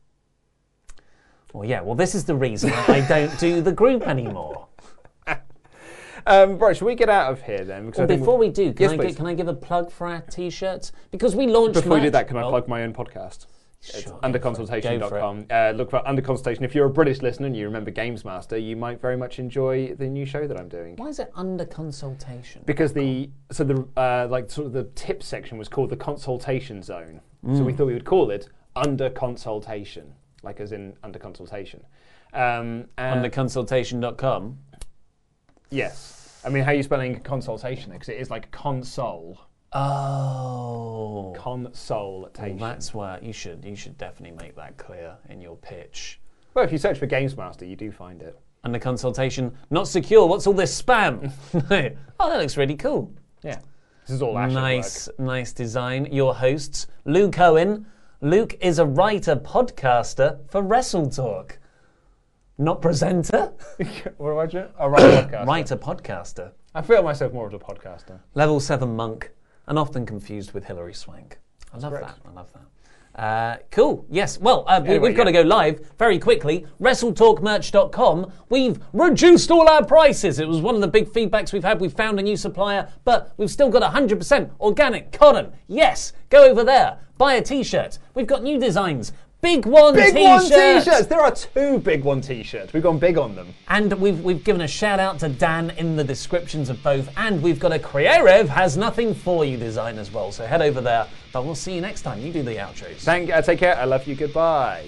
Well, yeah. Well, this is the reason I don't do the group anymore. Um, right, should we get out of here then? Well, before we do, can, yes, I get, can I give a plug for our T-shirts? Because we launched Before merch. we do that, can I oh. plug my own podcast? Sure, it's under consultation dot com. It. Uh, look for Under Consultation. If you're a British listener and you remember Games Master, you might very much enjoy the new show that I'm doing. Why is it Under Consultation? Because the so the uh, like sort of the tip section was called the Consultation Zone. Mm. So we thought we would call it Under Consultation, like as in under consultation. Um, under consultation dot com. Yes. I mean, how are you spelling consultation? Because it is like console. Oh. Consultation. Well, that's where you should you should definitely make that clear in your pitch. Well, if you search for Games Master, you do find it. Under consultation, not secure. What's all this spam? Oh, that looks really cool. Yeah. This is all Asher nice, work. nice design. Your hosts, Luke Owen. Luke is a writer, podcaster for Wrestle Talk. Not presenter. What about you? A writer podcaster. Writer podcaster. I feel myself more of a podcaster. Level seven monk, and often confused with Hilary Swank. I love correct. that. I love that. Uh, cool. Yes. Well, uh, anyway, we've yeah. got to go live very quickly. wrestle talk merch dot com. We've reduced all our prices. It was one of the big feedbacks we've had. We've found a new supplier, but we've still got one hundred percent organic cotton. Yes. Go over there. Buy a T-shirt. We've got new designs. Big One Big T-shirts. One T-shirts. There are two Big One T-shirts. We've gone big on them. And we've we've given a shout out to Dan in the descriptions of both. And we've got a Creative Has Nothing For You design as well. So head over there. But we'll see you next time. You do the outros. Thank you. Uh, take care. I love you. Goodbye.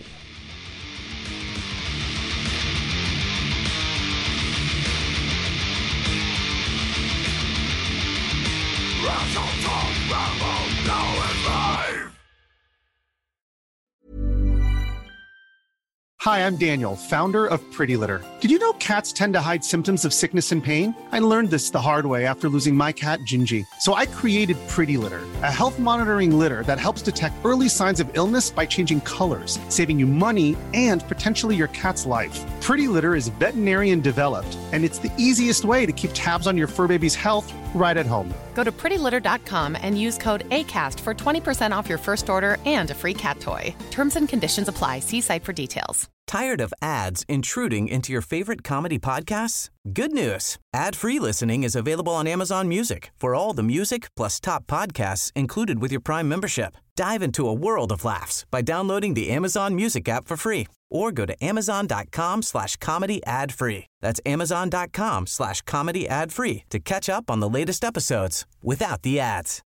Hi, I'm Daniel, founder of Pretty Litter. Did you know cats tend to hide symptoms of sickness and pain? I learned this the hard way after losing my cat, Gingy. So I created Pretty Litter, a health monitoring litter that helps detect early signs of illness by changing colors, saving you money and potentially your cat's life. Pretty Litter is veterinarian developed, and it's the easiest way to keep tabs on your fur baby's health right at home. Go to pretty litter dot com and use code ACAST for twenty percent off your first order and a free cat toy. Terms and conditions apply. See site for details. Tired of ads intruding into your favorite comedy podcasts? Good news. Ad-free listening is available on Amazon Music for all the music plus top podcasts included with your Prime membership. Dive into a world of laughs by downloading the Amazon Music app for free or go to amazon.com slash comedy ad free. That's amazon.com slash comedy ad free to catch up on the latest episodes without the ads.